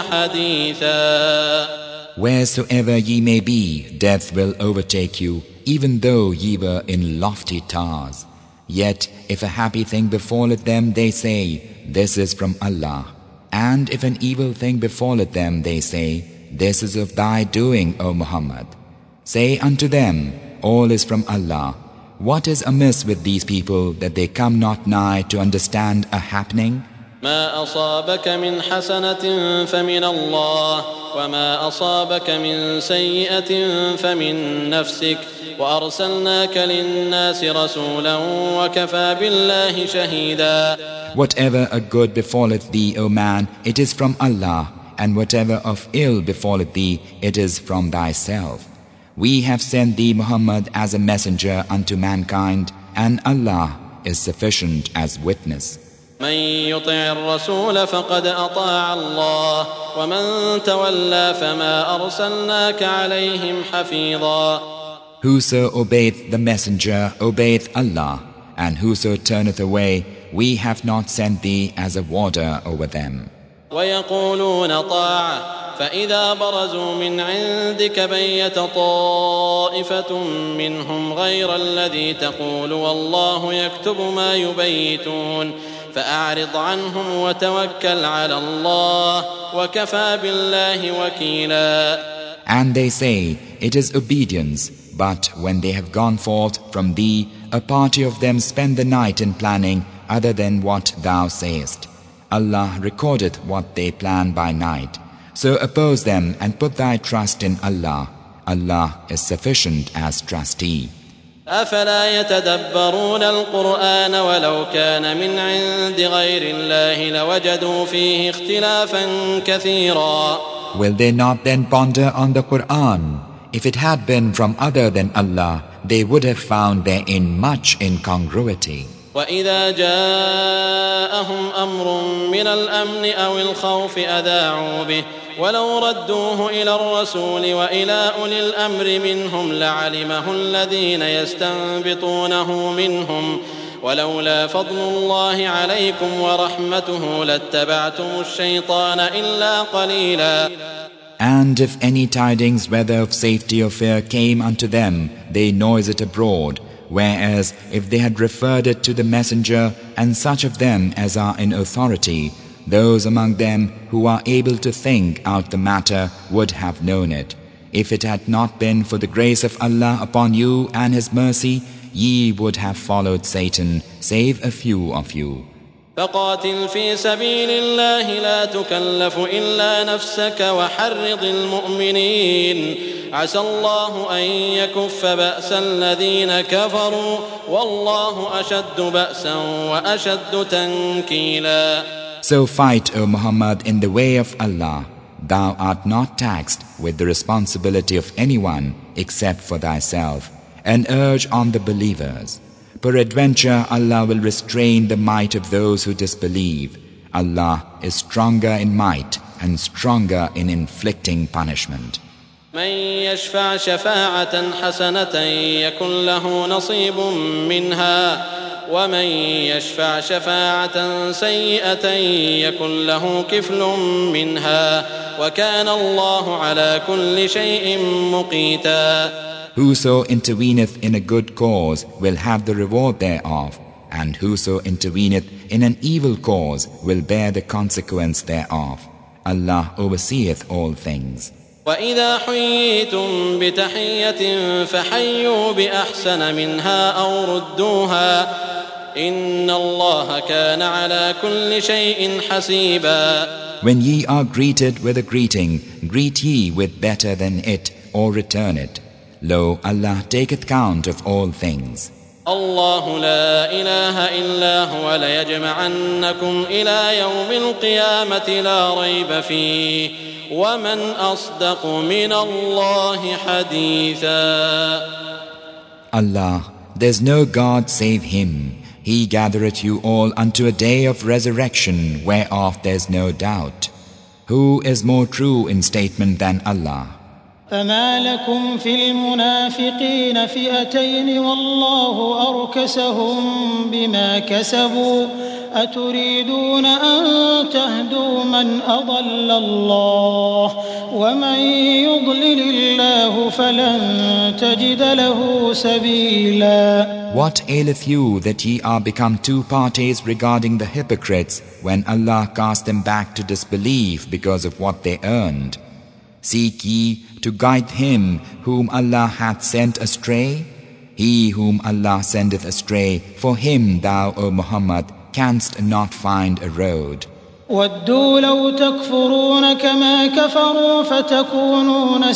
حديثا. Wheresoever ye may be, death will overtake you, even though ye were in lofty towers. Yet, if a happy thing befalleth them, they say, This is from Allah. And if an evil thing befalleth them, they say, This is of thy doing, O Muhammad. Say unto them, All is from Allah. What is amiss with these people that they come not nigh to understand a happening? ما أصابك من حسنة فمن الله وما أصابك من سيئة فمن نفسك وأرسلناك للناس رسولا وكفى بالله شهيدا. Whatever a good befalleth thee, O man, it is from Allah, and whatever of ill befalleth thee, it is from thyself. We have sent thee, Muhammad, as a messenger unto mankind, and Allah is sufficient as witness. من يطع الرسول فقد أطاع الله ومن تولى فما أرسلناك عليهم حفيظا. Whoso obeyeth the messenger obeyeth Allah, and whoso turneth away, we have not sent thee as a warder over them. ويقولون طاعة فإذا برزوا من عندك بيت طائفة منهم غير الذي تقول والله يكتب ما يبيتون فأعرض عنهم وتوكل على الله وكفى بالله وكيلا. And they say, It is obedience, but when they have gone forth from thee, a party of them spend the night in planning other than what thou sayest. Allah recordeth what they plan by night. So oppose them and put thy trust in Allah. Allah is sufficient as trustee. أفلا يتدبرون القرآن ولو كان من عند غير الله لوجدوا فيه اختلافا كثيرا. Will they not then ponder on the Quran? If it had been from other than Allah, they would have found therein much incongruity. وإذا جاءهم أمر من الأمن أو الخوف أذاعوا به ولو ردوه إلى الرسول وإلى أولي الأمر منهم لعلمه الذين يستنبطونه منهم ولولا فضل الله عليكم ورحمته لاتبعتم الشيطان إلا قليلا. And if any tidings whether of safety or fear came unto them, they noise it abroad. Whereas if they had referred it to the messenger and such of them as are in authority, those among them who are able to think out the matter would have known it. If it had not been for the grace of Allah upon you and His mercy, ye would have followed Satan, save a few of you. فقاتل في سبيل الله لا تكلف إلا نفسك وحرض المؤمنين عسى الله أن يكف بأس الذين كفروا والله أشد بأسا وأشد تنكيلا. So fight, O Muhammad, in the way of Allah. Thou art not taxed with the responsibility of anyone except for thyself, and urge on the believers. Peradventure Allah will restrain the might of those who disbelieve. Allah is stronger in might and stronger in inflicting punishment. من يشفع شفاعة حسنة يكن له نصيب منها ومن يشفع شفاعة سيئة يكن له كفل منها وكان الله على كل شيء مقيتا. Whoso interveneth in a good cause will have the reward thereof, and whoso interveneth in an evil cause will bear the consequence thereof. Allah overseeth all things. وَإِذَا حُيِّيتُم بِتَحِيَّةٍ فَحَيُّوا بِأَحْسَنَ مِنْهَا أَوْ رُدُّوهَا إِنَّ اللَّهَ كَانَ عَلَى كُلِّ شَيْءٍ حَسِيبًا. When ye are greeted with a greeting, greet ye with better than it, or return it. Lo, Allah taketh count of all things. الله لا إله إلا هو ليجمعنكم إلى يوم القيامة لا ريب فيه ومن أصدق من الله حديثا. Allah, there's no God save Him. He gathereth you all unto a day of resurrection whereof there's no doubt. Who is more true in statement than Allah? فما لكم في المنافقين فئتين والله أركسهم بما كسبوا أتريدون أن تهدوا من أضل الله ومن يضلل الله فلن تجد له سبيلا. What aileth you that ye are become two parties regarding the hypocrites when Allah cast them back to disbelief because of what they earned? Seek ye to guide him whom Allah hath sent astray? He whom Allah sendeth astray, for him thou, O Muhammad, canst not find a road. وَدُّوا لَوْ تَكْفُرُونَ كَمَا كَفَرُوا فَتَكُونُونَ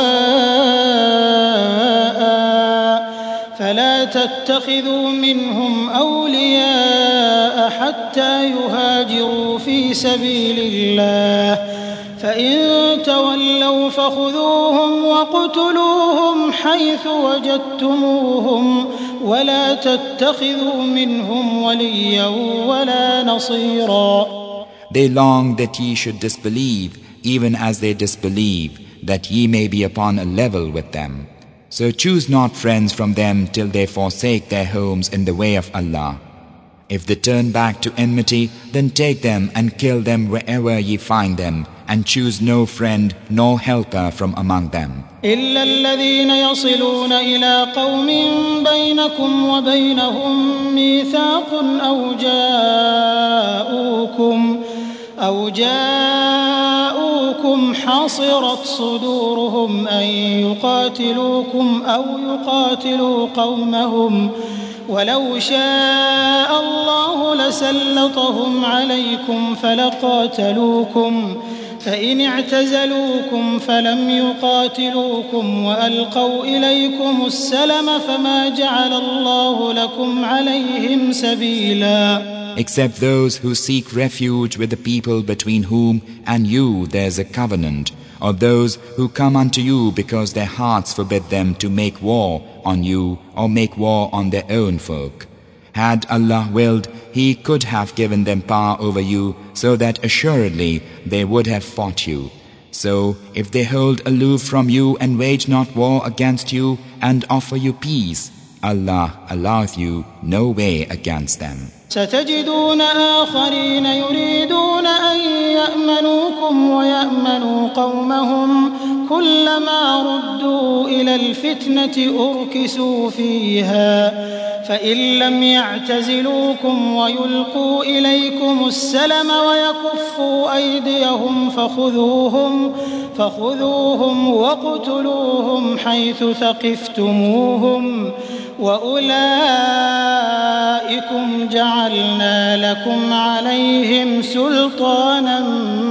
سَوَاءً فَلَا تَتَّخِذُوا مِنْهُمْ أَوْلِيَاءَ حَتَّى يُهَاجِرُوا فِي سَبِيلِ اللَّهِ فإن تولوا فخذوهم وقتلوهم حيث وجدتموهم ولا تتخذوا منهم وليا ولا نصيرا. They long that ye should disbelieve, even as they disbelieve, that ye may be upon a level with them. So choose not friends from them till they forsake their homes in the way of Allah. If they turn back to enmity, then take them and kill them wherever ye find them, and choose no friend nor helper from among them. إلا الذين يصلون إلى قوم بينكم وبينهم ميثاق أو جاءوكم حصرت صدورهم أن يقاتلوكم أو يقاتلوا قومهم ولو شاء الله لسلطهم عليكم فلقاتلوكم فإن اعتزلوكم فلم يقاتلوكم وألقوا إليكم السلم فما جعل الله لكم عليهم سبيلا. Except those who seek refuge with the people between whom and you there's a covenant, or those who come unto you because their hearts forbid them to make war on you or make war on their own folk. Had Allah willed, He could have given them power over you, so that assuredly they would have fought you. So, if they hold aloof from you and wage not war against you and offer you peace, Allah alloweth you no way against them. ستجدون آخرين يريدون أن يأمنوكم ويأمنوا قومهم كلما ردوا إلى الفتنة أركسوا فيها فإن لم يعتزلوكم ويلقوا إليكم السلم ويكفوا أيديهم فخذوهم واقتلوهم حيث ثقفتموهم وأولئكم جعلنا لكم عليهم سلطانا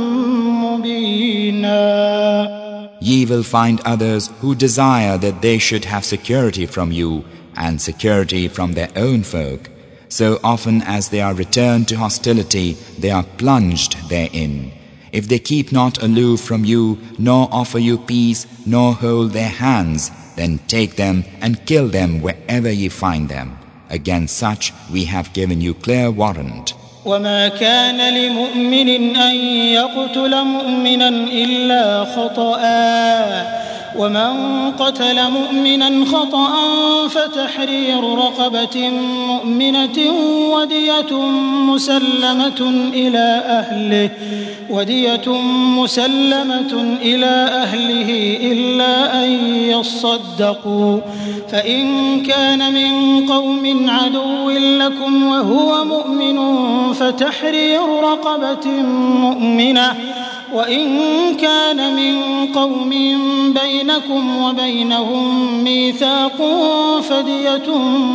مبينا. Ye will find others who desire that they should have security from you and security from their own folk. So often as they are returned to hostility, they are plunged therein. If they keep not aloof from you, nor offer you peace, nor hold their hands, then take them and kill them wherever ye find them. Against such we have given you clear warrant. وما كان لمؤمن أن يقتل مؤمنا إلا خطأ ومن قتل مؤمنا خطأ فتحرير رقبة مؤمنة ودية مسلمة إلى أهله إلا أن يصدقوا فإن كان من قوم عدو لكم وهو مؤمن فتحرير رقبة مؤمنة وإن كان من قوم بينكم وبينهم ميثاق فدية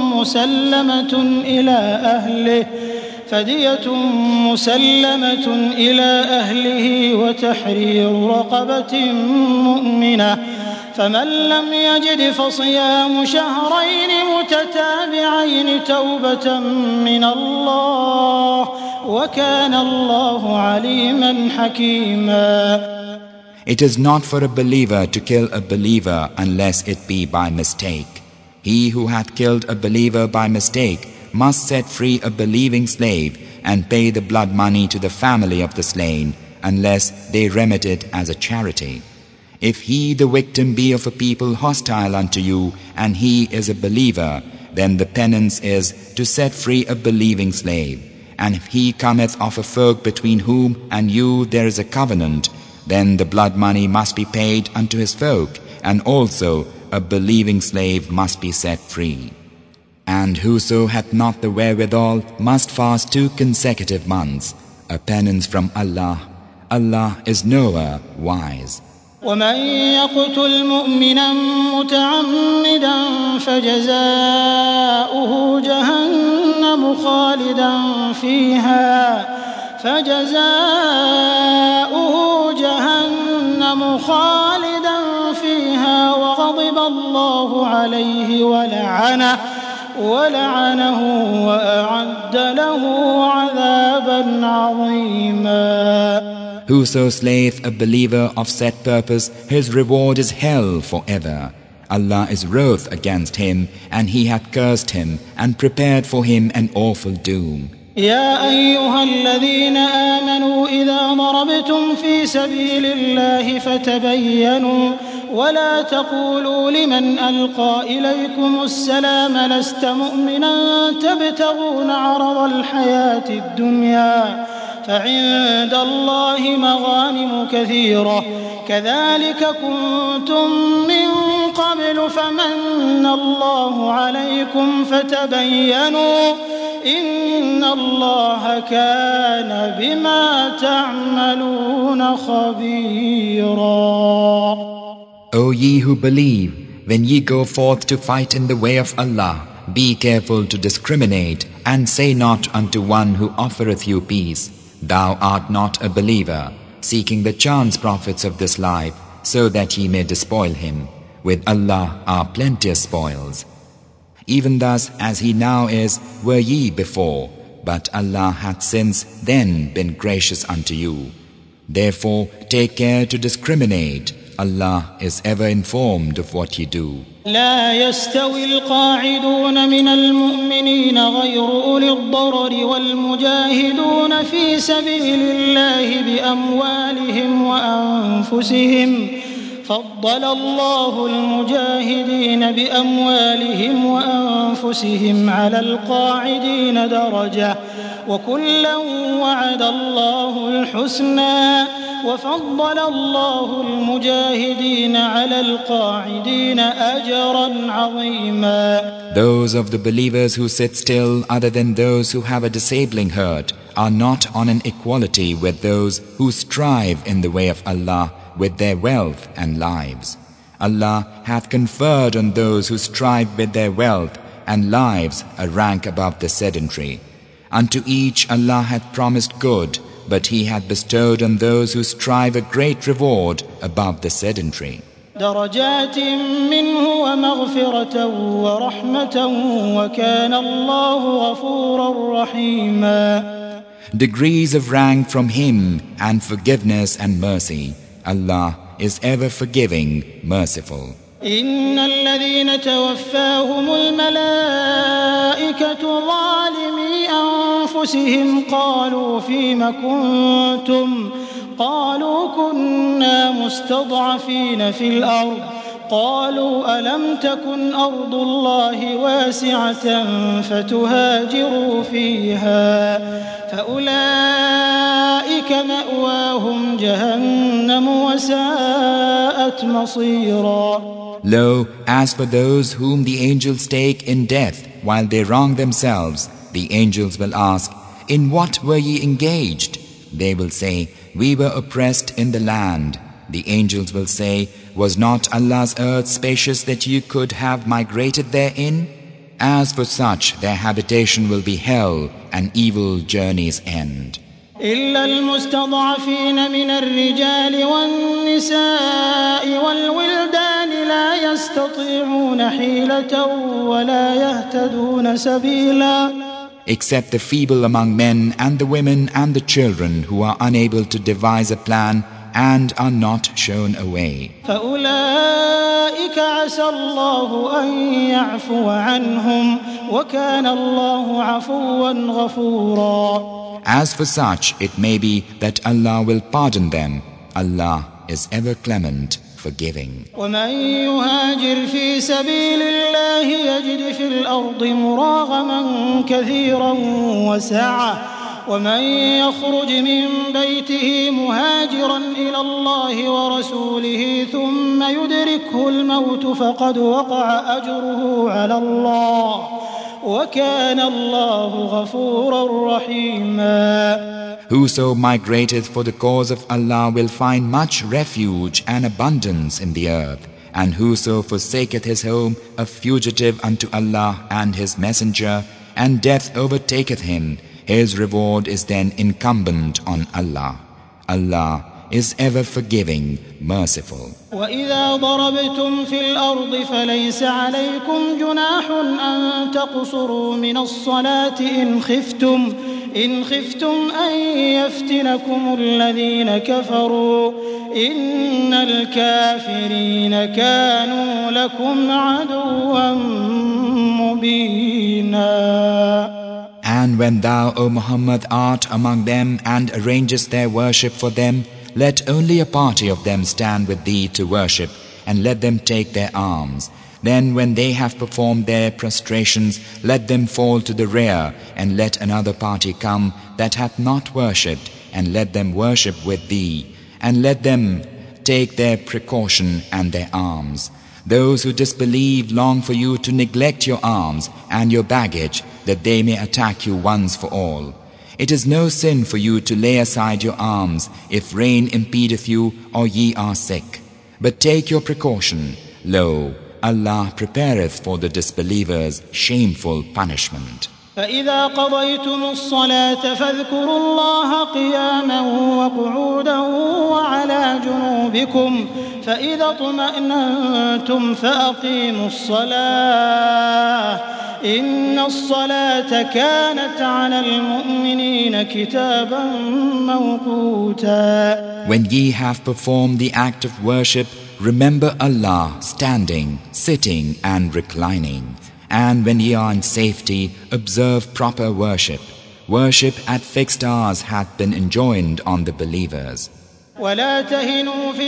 مسلمة إلى أهله وتحرير رقبة مؤمنة فمن لم يجد فصيام شهرين متتابعين توبة من الله وكان الله عليما حكيما. It is not for a believer to kill a believer unless it be by mistake. He who hath killed a believer by mistake must set free a believing slave and pay the blood money to the family of the slain unless they remit it as a charity. If he the victim be of a people hostile unto you and he is a believer, then the penance is to set free a believing slave. And if he cometh of a folk between whom and you there is a covenant, then the blood money must be paid unto his folk, and also a believing slave must be set free. And whoso hath not the wherewithal must fast 2 consecutive months, a penance from Allah. Allah is knower, wise. ومن يقتل مؤمنا متعمدا فجزاؤه جهنم خالدا فيها وغضب الله عليه ولعنه وأعد له عذابا عظيما. Whoso slayeth a believer of set purpose, his reward is hell forever. Allah is wroth against him, and He hath cursed him, and prepared for him an awful doom. يا أيها الذين آمنوا إذا ضربتم في سبيل الله فتبينوا ولا تقولوا لمن ألقى إليكم السلام لست مؤمنا تبتغون عرض الحياة الدنيا فعند الله مغانم كثيرة كذلك كنتم من قبل فمن الله عليكم فتبينوا إن الله كان بما تعملون خبيرا. O ye who believe, when ye go forth to fight in the way of Allah, be careful to discriminate, and say not unto one who offereth you peace, Thou art not a believer, seeking the chance profits of this life, so that ye may despoil him. With Allah are plenteous spoils. Even thus as he now is, were ye before, but Allah hath since then been gracious unto you. Therefore take care to discriminate, Allah is ever informed of what you do. لا يستوي القاعدون من المؤمنين غير أولي الضرر والمجاهدون في سبيل الله بأموالهم وأنفسهم فضل الله المجاهدين بأموالهم وأنفسهم على القاعدين درجة وكلا وعد الله الحسنى وفضل الله المجاهدين على القاعدين أجرا عظيما. Those of the believers who sit still other than those who have a disabling hurt are not on an equality with those who strive in the way of Allah with their wealth and lives. Allah hath conferred on those who strive with their wealth and lives a rank above the sedentary. Unto each Allah hath promised good, but He hath bestowed on those who strive a great reward above the sedentary. درجات منه ومغفرة ورحمة وكان الله غفورا رحيما. Degrees of rank from Him and forgiveness and mercy. Allah is ever forgiving, merciful. إن الذين توفاهم الملائكة ظالمي أنفسهم قالوا فيم كنتم قالوا كنا مستضعفين في الأرض قالوا ألم تكن أرض الله واسعة فتهاجروا فيها فأولئك مأواهم جهنم وساءت مصيرا. Lo, as for those whom the angels take in death while they wrong themselves, the angels will ask, in what were ye engaged? They will say, we were oppressed in the land. The angels will say, was not Allah's earth spacious that you could have migrated therein? As for such, their habitation will be hell, and evil journeys end. إلا المستضعفين من الرجال والنساء والولدان لا يستطيعون حيلة ولا يهتدون سبيلا. Except the feeble among men and the women and the children who are unable to devise a plan and are not shown a way. فأولئك عسى الله أن يعفو عنهم وكان الله عفوا غفورا. As for such, it may be that Allah will pardon them. Allah is ever clement, forgiving. ومن يهاجر في سبيل الله يجد في الأرض مراغما كثيرا وسعة ومن يخرج من بيته مهاجرا إلى الله ورسوله ثم يدركه الموت فقد وقع أجره على الله وكان الله غفورا رحيما. Whoso migrateth for the cause of Allah will find much refuge and abundance in the earth, and whoso forsaketh his home a fugitive unto Allah and His Messenger, and death overtaketh him, his reward is then incumbent on Allah. Allah is ever forgiving, merciful. وإذا ضربتم في الأرض فليس عليكم جناح أن تقصروا من الصلاة إن خفتم أن يفتنكم الذين كفروا إن الكافرين كانوا لكم عدوا مبينا. And when thou, O Muhammad, art among them and arrangest their worship for them, let only a party of them stand with thee to worship, and let them take their arms. Then when they have performed their prostrations, let them fall to the rear, and let another party come that hath not worshipped, and let them worship with thee, and let them take their precaution and their arms. Those who disbelieve long for you to neglect your arms and your baggage, that they may attack you once for all. It is no sin for you to lay aside your arms if rain impedeth you or ye are sick. But take your precaution. Lo, Allah prepareth for the disbelievers shameful punishment. فإذا قضيتم الصلاة فاذكروا الله قياما وقعودا وعلى جنوبكم فإذا اطمأننتم فأقيموا الصلاة إن الصلاة كانت على المؤمنين كتابا موقوتا. When ye have performed the act of worship, remember Allah standing, sitting and reclining. And when ye are in safety, observe proper worship. Worship at fixed hours hath been enjoined on the believers. ولا تهنوا في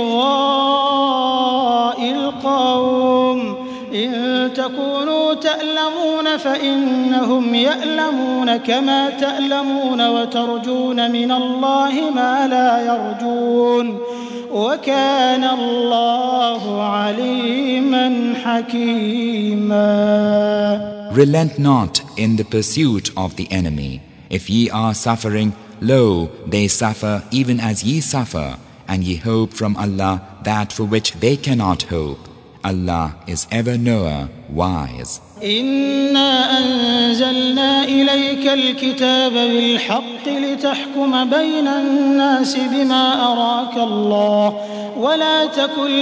ابتغاء القوم إن تكونوا تألمون فإنهم يألمون كما تألمون وترجون من الله ما لا يرجون وكان الله عليما حكيما. Relent not in the pursuit of the enemy. If ye are suffering, lo, they suffer even as ye suffer, and ye hope from Allah that for which they cannot hope. Allah is ever knower, wise. إنا أنزلنا إليك الكتاب بالحق لتحكم بين الناس بما أراك الله ولا تكن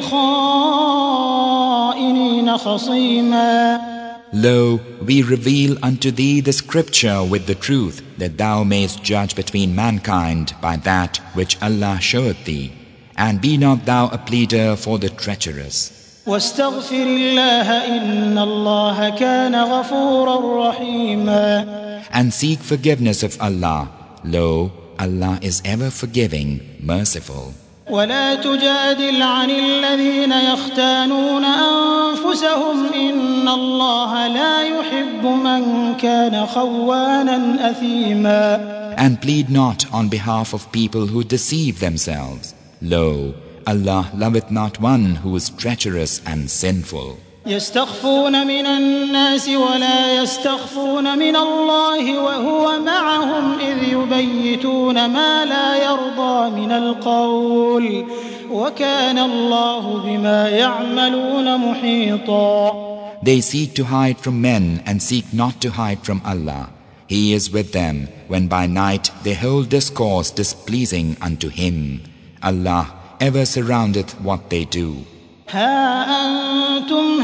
للخائنين خصيما. Lo, we reveal unto thee the scripture with the truth, that thou mayst judge between mankind by that which Allah showeth thee, and be not thou a pleader for the treacherous. واستغفر الله إن الله كان غفورا رحيما. And seek forgiveness of Allah. Lo, Allah is ever forgiving, merciful. ولا تجادل عن الذين يختانون أنفسهم إن الله لا يحب من كان خوانا أثيما. And plead not on behalf of people who deceive themselves. Lo, Allah loveth not one who is treacherous and sinful. يستخفون من الناس ولا يستخفون من الله وهو معهم إذ يبيتون ما لا يرضى من القول وكان الله بما يعملون محيطا. They seek to hide from men and seek not to hide from Allah. He is with them when by night they hold discourse displeasing unto Him. Allah ever surroundeth what they do. ها أنتم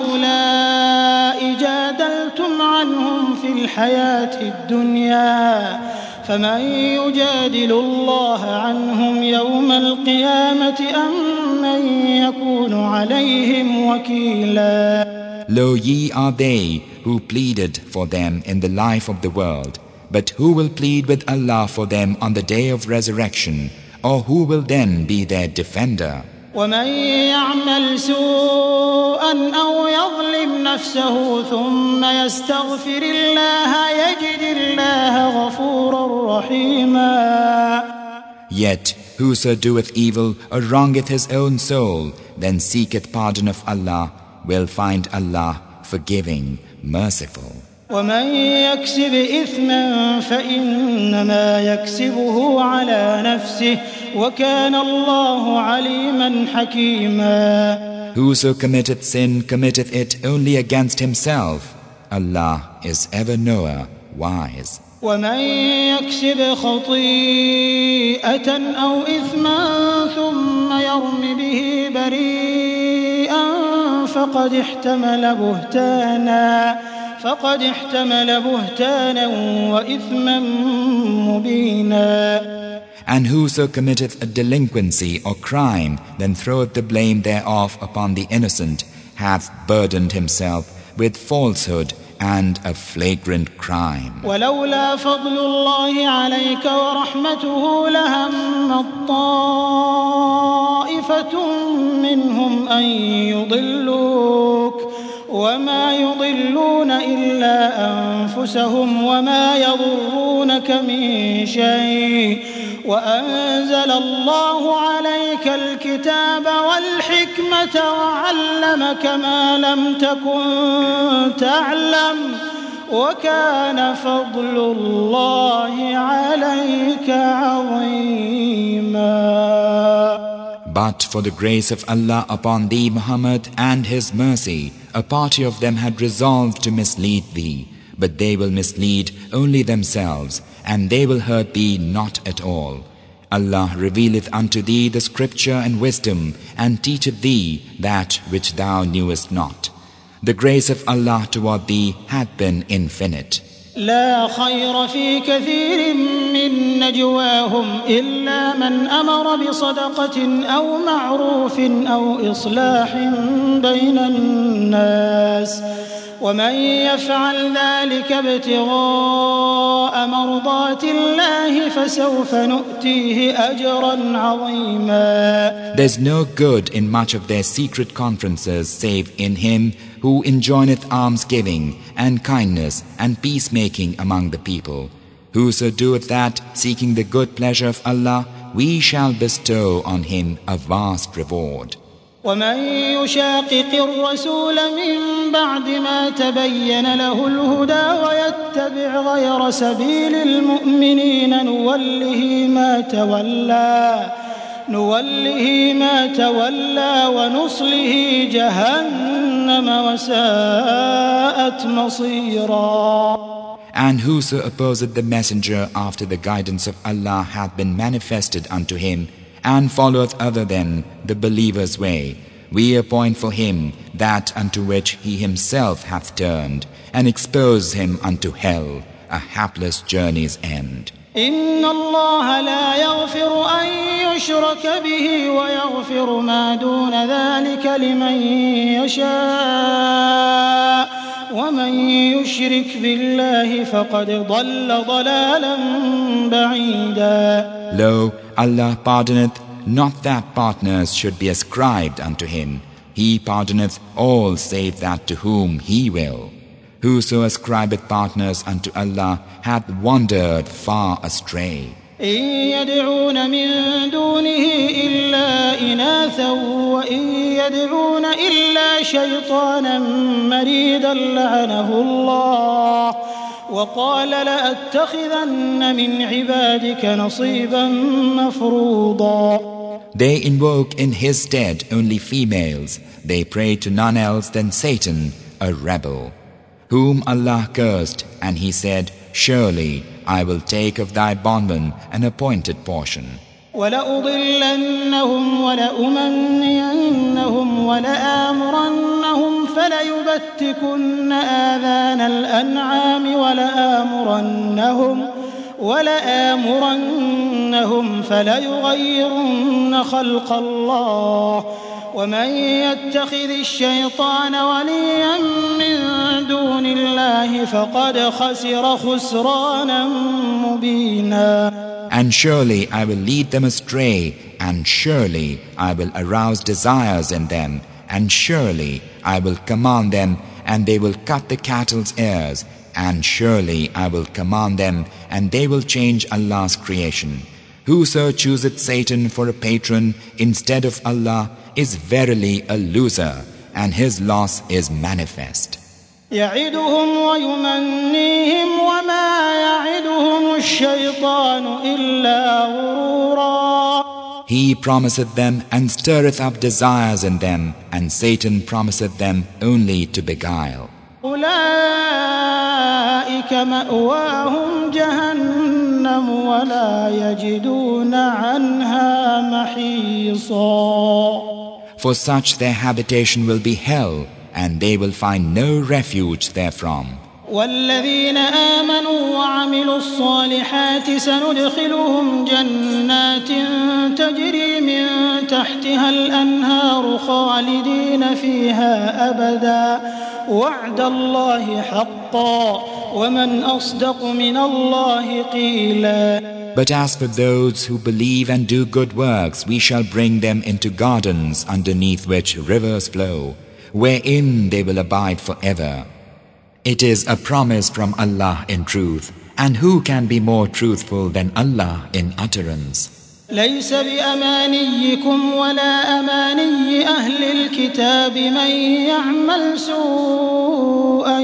هؤلاء جادلتم عنهم في الحياة الدنيا فمن يجادل الله عنهم يوم القيامة أم من يكون عليهم وكيلا. Lo, ye are they who pleaded for them in the life of the world, but who will plead with Allah for them on the day of resurrection, or who will then be their defender? ومن يعمل سوءا أو يظلم نفسه ثم يستغفر الله يجد الله غفورا رحيما. Yet whoso doeth evil or wrongeth his own soul, then seeketh pardon of Allah, will find Allah forgiving, merciful. ومن يكسب إثما فإنما يكسبه على نفسه وكان الله عليما حكيما. Whoso committeth sin committeth it only against himself. Allah is ever knower, wise. ومن يكسب خطيئة أو إثما ثم يرم به بريئا فقد احتمل بهتانا وإثما مبينا. And whoso committeth a delinquency or crime, then throweth the blame thereof upon the innocent, hath burdened himself with falsehood and a flagrant crime. ولولا فضل الله عليك ورحمته لهم طائفة منهم أن يضلوك وما يضلون إلا أنفسهم وما يضرونك من شيء وأنزل الله عليك الكتاب والحكمة وعلمك ما لم تكن تعلم وكان فضل الله عليك عظيما. But for the grace of Allah upon thee, Muhammad, and His mercy, a party of them had resolved to mislead thee, but they will mislead only themselves, and they will hurt thee not at all. Allah revealeth unto thee the scripture and wisdom, and teacheth thee that which thou knewest not. The grace of Allah toward thee hath been infinite. لا خير في كثير من نجواهم إلا من أمر بصدقة أو معروف أو إصلاح بين الناس ومن يفعل ذلك ابتغاء مرضات الله فسوف نؤتيه أجرا عظيما. There's no good in much of their secret conferences save in him who enjoineth almsgiving and kindness and peacemaking among the people. Whoso doeth that, seeking the good pleasure of Allah, we shall bestow on him a vast reward. ومن يشاقق الرسول من بعد ما تبين له الهدى ويتبع غير سبيل المؤمنين نوله ما تولى ونصله جهنم وساءت مصيرا. And whoso opposeth the messenger after the guidance of Allah hath been manifested unto him, and followeth other than the believer's way, we appoint for him that unto which he himself hath turned, and expose him unto hell, a hapless journey's end. إن الله لا يغفر أن يشرك به ويغفر ما دون ذلك لمن يشاء ومن يشرك بالله فقد ضل ضلالا بعيدا. Lo, Allah pardoneth not that partners should be ascribed unto him. He pardoneth all save that to whom he will. Whoso ascribeth partners unto Allah hath wandered far astray. إن يدعون من دونه إلا إناثا وإن يدعون إلا شيطانا مريدا لعنه الله وقال لأتخذن من عبادك نصيبا مفروضا. They invoke in his stead only females. They pray to none else than Satan, a rebel, whom Allah cursed, and he said, surely I will take of thy bondmen an appointed portion. وَلَأُضِلَّنَّهُمْ وَلَأُمَنِّيَنَّهُمْ وَلَآمُرَنَّهُمْ فَلَيُبَتِّكُنَّ آذَانَ الْأَنْعَامِ وَلَآمُرَنَّهُمْ فَلَيُغَيِّرُنَّ خَلْقَ اللَّهِ وَمَنْ يَتَّخِذِ الشَّيْطَانَ وَلِيًّا مِّن دُونِ اللَّهِ فَقَدْ خَسِرَ خُسْرَانًا مُبِينًا. And surely I will lead them astray, and surely I will arouse desires in them, and surely I will command them, and they will cut the cattle's ears, and surely I will command them, and they will change Allah's creation. Whoso chooseth Satan for a patron instead of Allah is verily a loser, and his loss is manifest. يعدهم ويمنيهم وما يعدهم الشيطان إلا غرورا. He promiseth them and stirreth up desires in them, and Satan promiseth them only to beguile. أولئك مأواهم جهنم ولا يجدون عنها محيصا. For such their habitation will be hell, and they will find no refuge therefrom. والذين آمنوا وعملوا الصالحات سندخلهم جنات تجري من تحتها الأنهار خالدين فيها أبدا وعد الله حقا ومن أصدق من الله قيلا. But as for those who believe and do good works, we shall bring them into gardens underneath which rivers flow, wherein they will abide forever. It is a promise from Allah in truth, and who can be more truthful than Allah in utterance? ليس بأمانيكم ولا أماني أهل الكتاب من يعمل سوءا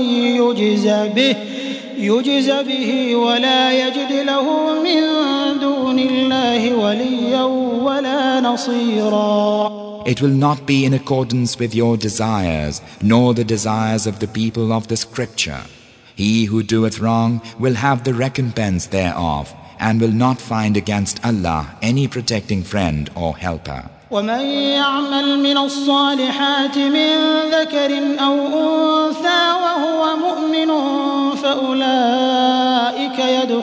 يجز به ولا يجد له من دون الله وليا ولا نصيرا. It will not be in accordance with your desires, nor the desires of the people of the Scripture. He who doeth wrong will have the recompense thereof, and will not find against Allah any protecting friend or helper. ومن يعمل من الصالحات من ذكر أو أنثى وهو مؤمن فأولئك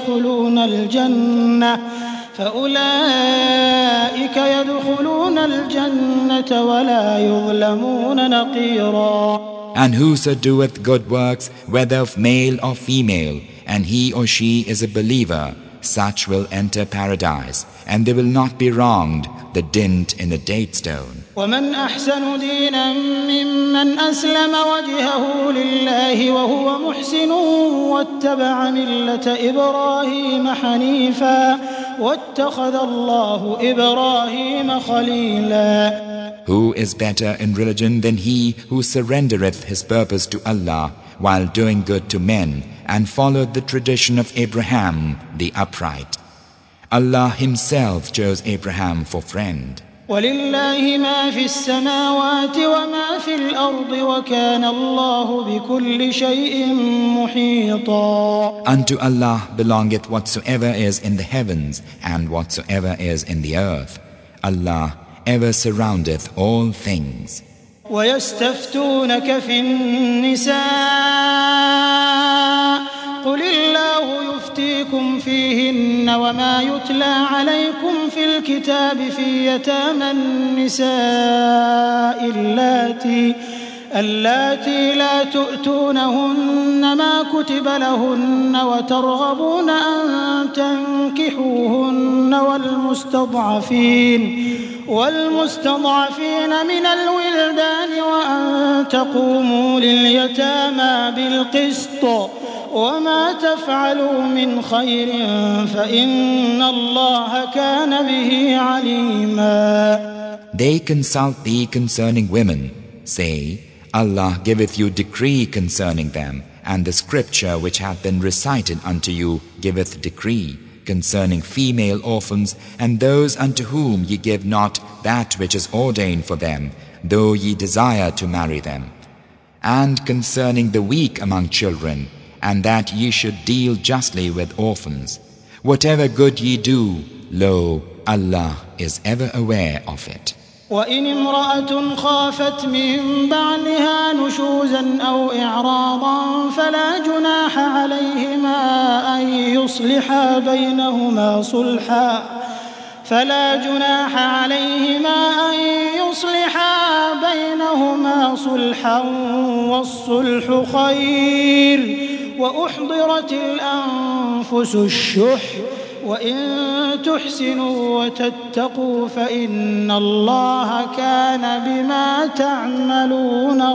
يدخلون الجنة ولا يظلمون نقيرا. And whoso doeth good works, whether of male or female, and he or she is a believer, such will enter paradise, and they will not be wronged the dint in a date stone. ومن أحسن دينا ممن أسلم وجهه لله وهو محسن واتبع ملة إبراهيم حنيفا واتخذ الله إبراهيم خليلا. Who is better in religion than he who surrendereth his purpose to Allah while doing good to men and followed the tradition of Abraham the upright? Allah himself chose Abraham for friend. وَلِلَّهِ مَا فِي السَّمَاوَاتِ وَمَا فِي الْأَرْضِ وَكَانَ اللَّهُ بِكُلِّ شَيْءٍ مُحِيطًا. Unto Allah belongeth whatsoever is in the heavens and whatsoever is in the earth. Allah ever surroundeth all things. وَيَسْتَفْتُونَكَ فِي النِّسَاءِ قُلِ اللَّهُ يُفْتِيكُمْ فِيهِنَّ وَمَا يُتْلَى عَلَيْكُمْ فِي الْكِتَابِ فِي يَتَامَى النِّسَاءِ اللاتي لا تؤتونهن ما كتب لهن وترغبون أن تنكحوهن والمستضعفين من الولدان وأن تقوموا لليتامى بالقسط وما تفعلوا من خير فإن الله كان به عليما. They consult thee concerning women. Say, Allah giveth you decree concerning them, and the scripture which hath been recited unto you giveth decree concerning female orphans, and those unto whom ye give not that which is ordained for them, though ye desire to marry them, and concerning the weak among children, and that ye should deal justly with orphans. Whatever good ye do, lo, Allah is ever aware of it. وإن امرأة خافت من بعلها نشوزا أو إعراضا فلا جناح عليهما أن يصلحا بينهما صلحا والصلح خير وأحضرت الأنفس الشح وإن تحسنوا وتتقوا فإن الله كان بما تعملون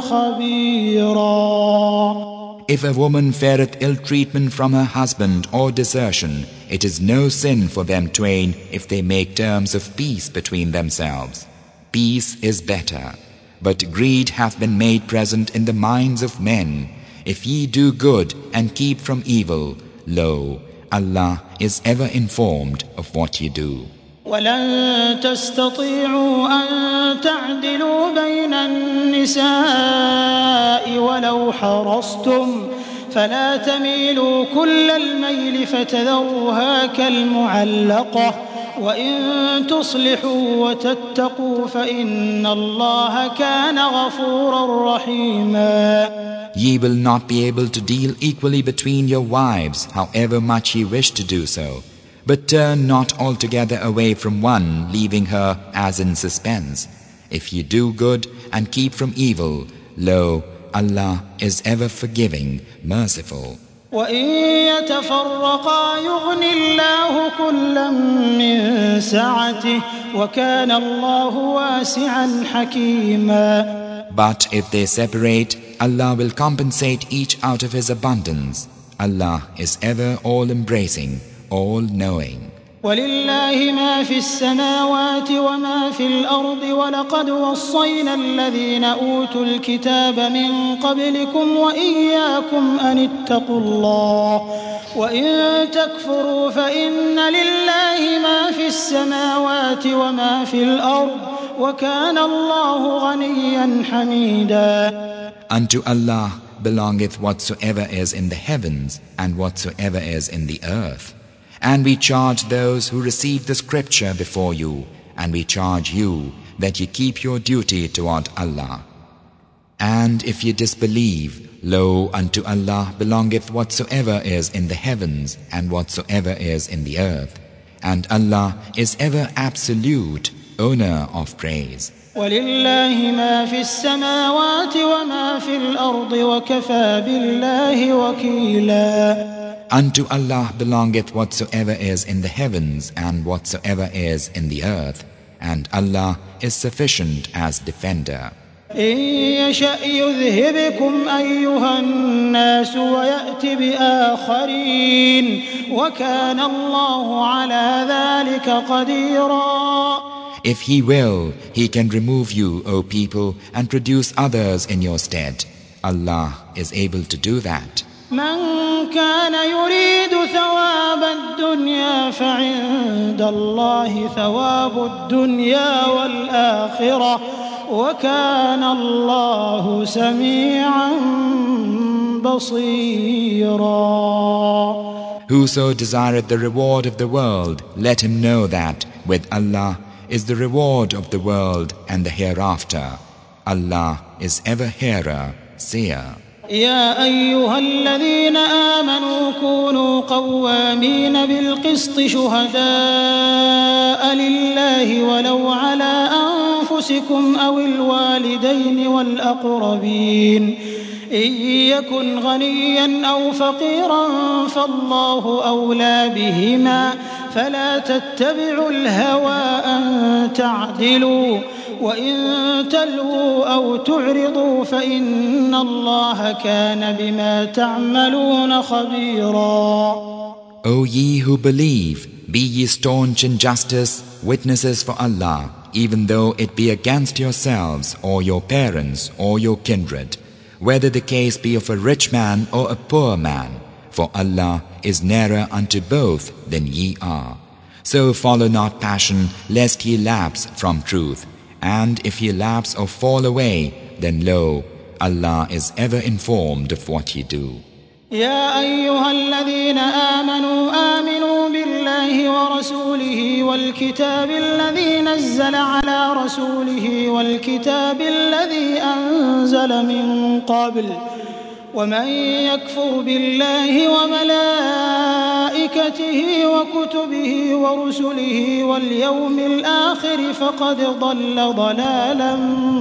خبيرا. If a woman feareth ill treatment from her husband or desertion, it is no sin for them twain if they make terms of peace between themselves. Peace is better. But greed hath been made present in the minds of men. If ye do good and keep from evil, lo, Allah is ever informed of what you do. وَلَن تَسْتَطِيعُوا أَن تَعْدِلُوا بَيْنَ النِّسَاءِ وَلَوْ حَرَصْتُمْ فَلَا تَمِيلُوا كُلَّ الْمَيْلِ فَتَذَرُوهَا كَالْمُعَلَّقَةِ وَإِن تُصْلِحُوا وَتَتَّقُوا فَإِنَّ اللَّهَ كَانَ غَفُورًا رَحِيمًا. Ye will not be able to deal equally between your wives, however much ye wish to do so. But turn not altogether away from one, leaving her as in suspense. If ye do good and keep from evil, lo, Allah is ever forgiving, merciful. وَإِن يَتَفَرَّقَا يُغْنِ اللَّهُ كُلًّا مِّن سَعَتِهِ وَكَانَ اللَّهُ وَاسِعًا حَكِيمًا. But if they separate, Allah will compensate each out of His abundance. Allah is ever all-embracing, all-knowing. وَلِلَّهِ مَا فِي السَّمَاوَاتِ وَمَا فِي الْأَرْضِ وَلَقَدْ وَصَّيْنَا الَّذِينَ أُوتُوا الْكِتَابَ مِن قَبْلِكُمْ وَإِيَّاكُمْ أَنِ اتَّقُوا اللَّهَ وَإِن تَكْفُرُوا فَإِنَّ لِلَّهِ مَا فِي السَّمَاوَاتِ وَمَا فِي الْأَرْضِ وَكَانَ اللَّهُ غَنِيًّا حَمِيدًا. Unto Allah belongeth whatsoever is in the heavens and whatsoever is in the earth. And we charge those who received the scripture before you, and we charge you, that ye keep your duty toward Allah. And if ye disbelieve, lo, unto Allah belongeth whatsoever is in the heavens and whatsoever is in the earth, and Allah is ever absolute, owner of praise. وَلِلَّهِ مَا فِي السَّمَاوَاتِ وَمَا فِي الْأَرْضِ وَكَفَى بِاللَّهِ وَكِيلًا. Unto Allah belongeth whatsoever is in the heavens and whatsoever is in the earth, and Allah is sufficient as defender. إِن يَشَأْ يُذْهِبْكُمْ أَيُّهَا النَّاسُ وَيَأْتِ بِآخَرِينَ وَكَانَ اللَّهُ عَلَى ذَلِكَ قَدِيرًا. If He will, He can remove you, O people, and produce others in your stead. Allah is able to do that. من كان يريد ثواب الدنيا فعند الله ثواب الدنيا والآخرة وكان الله سميعا بصيرا. Whoso desireth the reward of the world, let him know that with Allah is the reward of the world and the hereafter. Allah is ever hearer, seer. يا أيها الذين آمنوا كونوا قوامين بالقسط شهداء لله ولو على أنفسكم أو الوالدين والأقربين إن يكن غنيا أو فقيرا فالله أولى بهما فلا تتبعوا الهوى أن تعدلوا وإن تلووا أو تعرضوا فإن الله كان بما تعملون خبيرا. O ye who believe, be ye staunch in justice, witnesses for Allah, even though it be against yourselves or your parents or your kindred, whether the case be of a rich man or a poor man, for Allah is nearer unto both than ye are. So follow not passion, lest ye lapse from truth. And if ye lapse or fall away, then lo, Allah is ever informed of what ye do. يا أيها الذين آمنوا بالله ورسوله والكتاب الذي نزل على رسوله والكتاب الذي أنزل من قبل ومن يكفر بالله وملائكته وكتبه ورسله واليوم الآخر فقد ضل ضلالا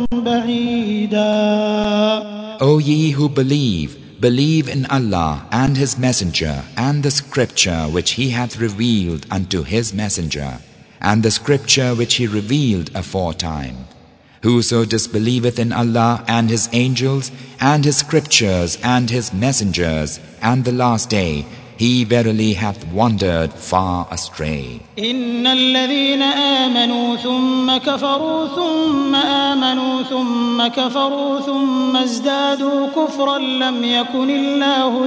بعيدا. O ye who believe, believe in Allah and His Messenger and the Scripture which He hath revealed unto His Messenger and the Scripture which He revealed aforetime. Whoso disbelieveth in Allah and His angels and His Scriptures and His messengers and the last day, he verily hath wandered far astray. إن الذين آمنوا ثم كفروا ثم آمنوا ثم كفروا ثم ازدادوا كفرا لم يكن الله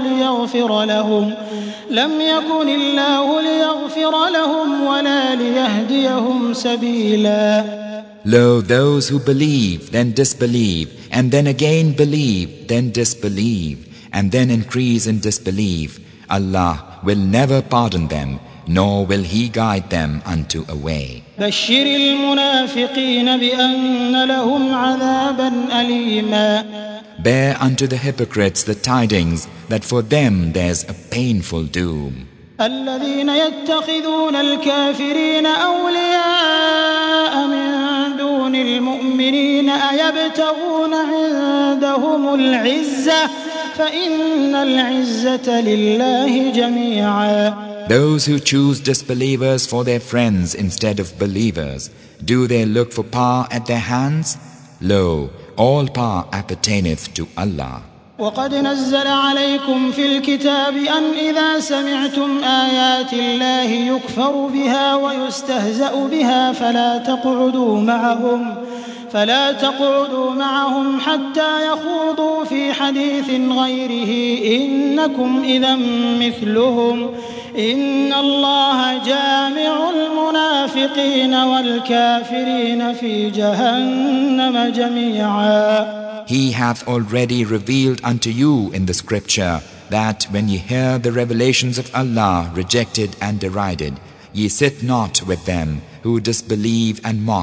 ليغفر لهم ولا ليهديهم سبيلا. Lo, those who believe, then disbelieve, and then again believe, then disbelieve, and then increase in disbelief, Allah will never pardon them, nor will He guide them unto a way. بشر المنافقين بأن لهم عذابا أليما. Bear unto the hypocrites the tidings that for them there's a painful doom. الذين يتخذون الكافرين أولياء من دون المؤمنين أيبتغون عندهم العزة فإن العزة لله جميعا. Those who choose disbelievers for their friends instead of believers, do they look for power at their hands? Lo, all power appertaineth to Allah. وقد نزل عليكم في الكتاب أن إذا سمعتم آيات الله يكفر بها ويستهزأ بها فلا تقعدوا معهم حتى يخوضوا في حديث غيره إنكم إذا مثلهم إن الله جامع المنافقين والكافرين في جهنم جميعا. He hath already revealed unto you in the Scripture that when ye hear the revelations of Allah rejected and derided, ye sit not with them who disbelieve and mock,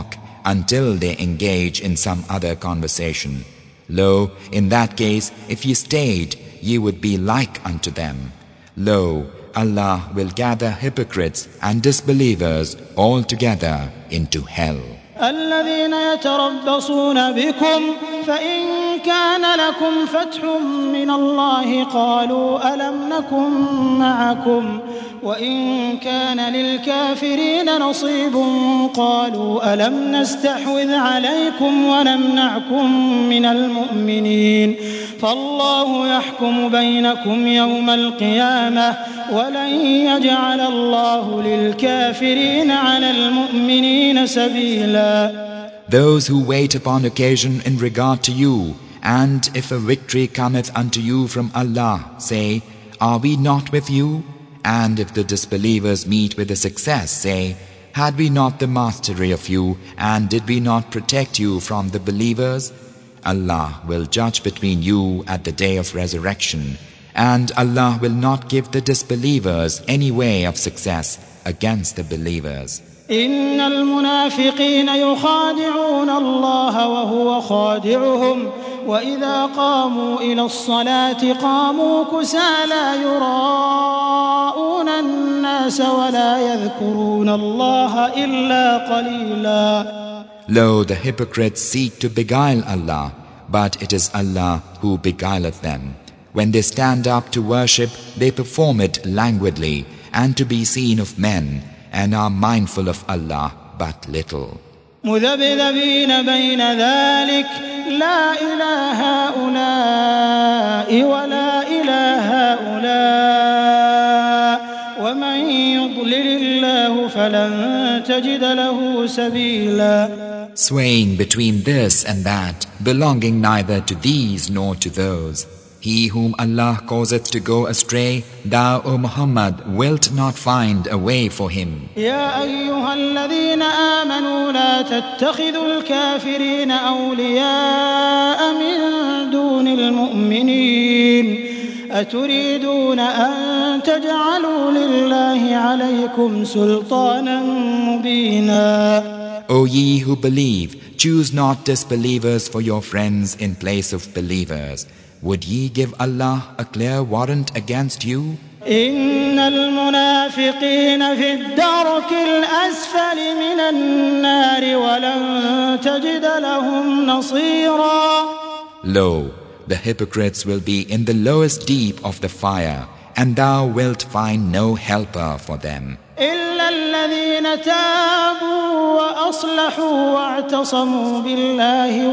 until they engage in some other conversation. Lo, in that case, if ye stayed, ye would be like unto them. Lo, Allah will gather hypocrites and disbelievers all together into hell. الذين يتربصون بكم فإن كان لكم فتح من الله قالوا ألم نكن معكم وإن كان للكافرين نصيب قالوا ألم نستحوذ عليكم ونمنعكم من المؤمنين فالله يحكم بينكم يوم القيامة ولن يجعل الله للكافرين على المؤمنين سبيلا. Those who wait upon occasion in regard to you, and if a victory cometh unto you from Allah, say, Are we not with you? And if the disbelievers meet with a success, say, Had we not the mastery of you, and did we not protect you from the believers? Allah will judge between you at the day of resurrection, and Allah will not give the disbelievers any way of success against the believers. إن المنافقين يخادعون الله وهو خادعهم وإذا قاموا إلى الصلاة قاموا كسالى يراءون الناس ولا يذكرون الله إلا قليلا. Lo, the hypocrites seek to beguile Allah, but it is Allah who beguileth them. When they stand up to worship, they perform it languidly and to be seen of men, and are mindful of Allah but little. مذبذبين بين ذلك لا إله هؤلاء ولا إله هؤلاء ومن يضلل الله فلن تجد له سبيلا. Swaying between this and that, belonging neither to these nor to those. He whom Allah causeth to go astray, thou, O Muhammad, wilt not find a way for him. يا أيها الذين آمنوا لا تتخذوا الكافرين أولياء من دون المؤمنين أتريدون أن تجعلوا لله عليكم سلطانا مبينا. O ye who believe, choose not disbelievers for your friends in place of believers. Would ye give Allah a clear warrant against you? إن المنافقين في الدرك الأسفل من النار ولن تجد لهم نصيرا. Lo, the hypocrites will be in the lowest deep of the fire, and thou wilt find no helper for them. إلا الذين تابوا وأصلحوا واعتصموا بالله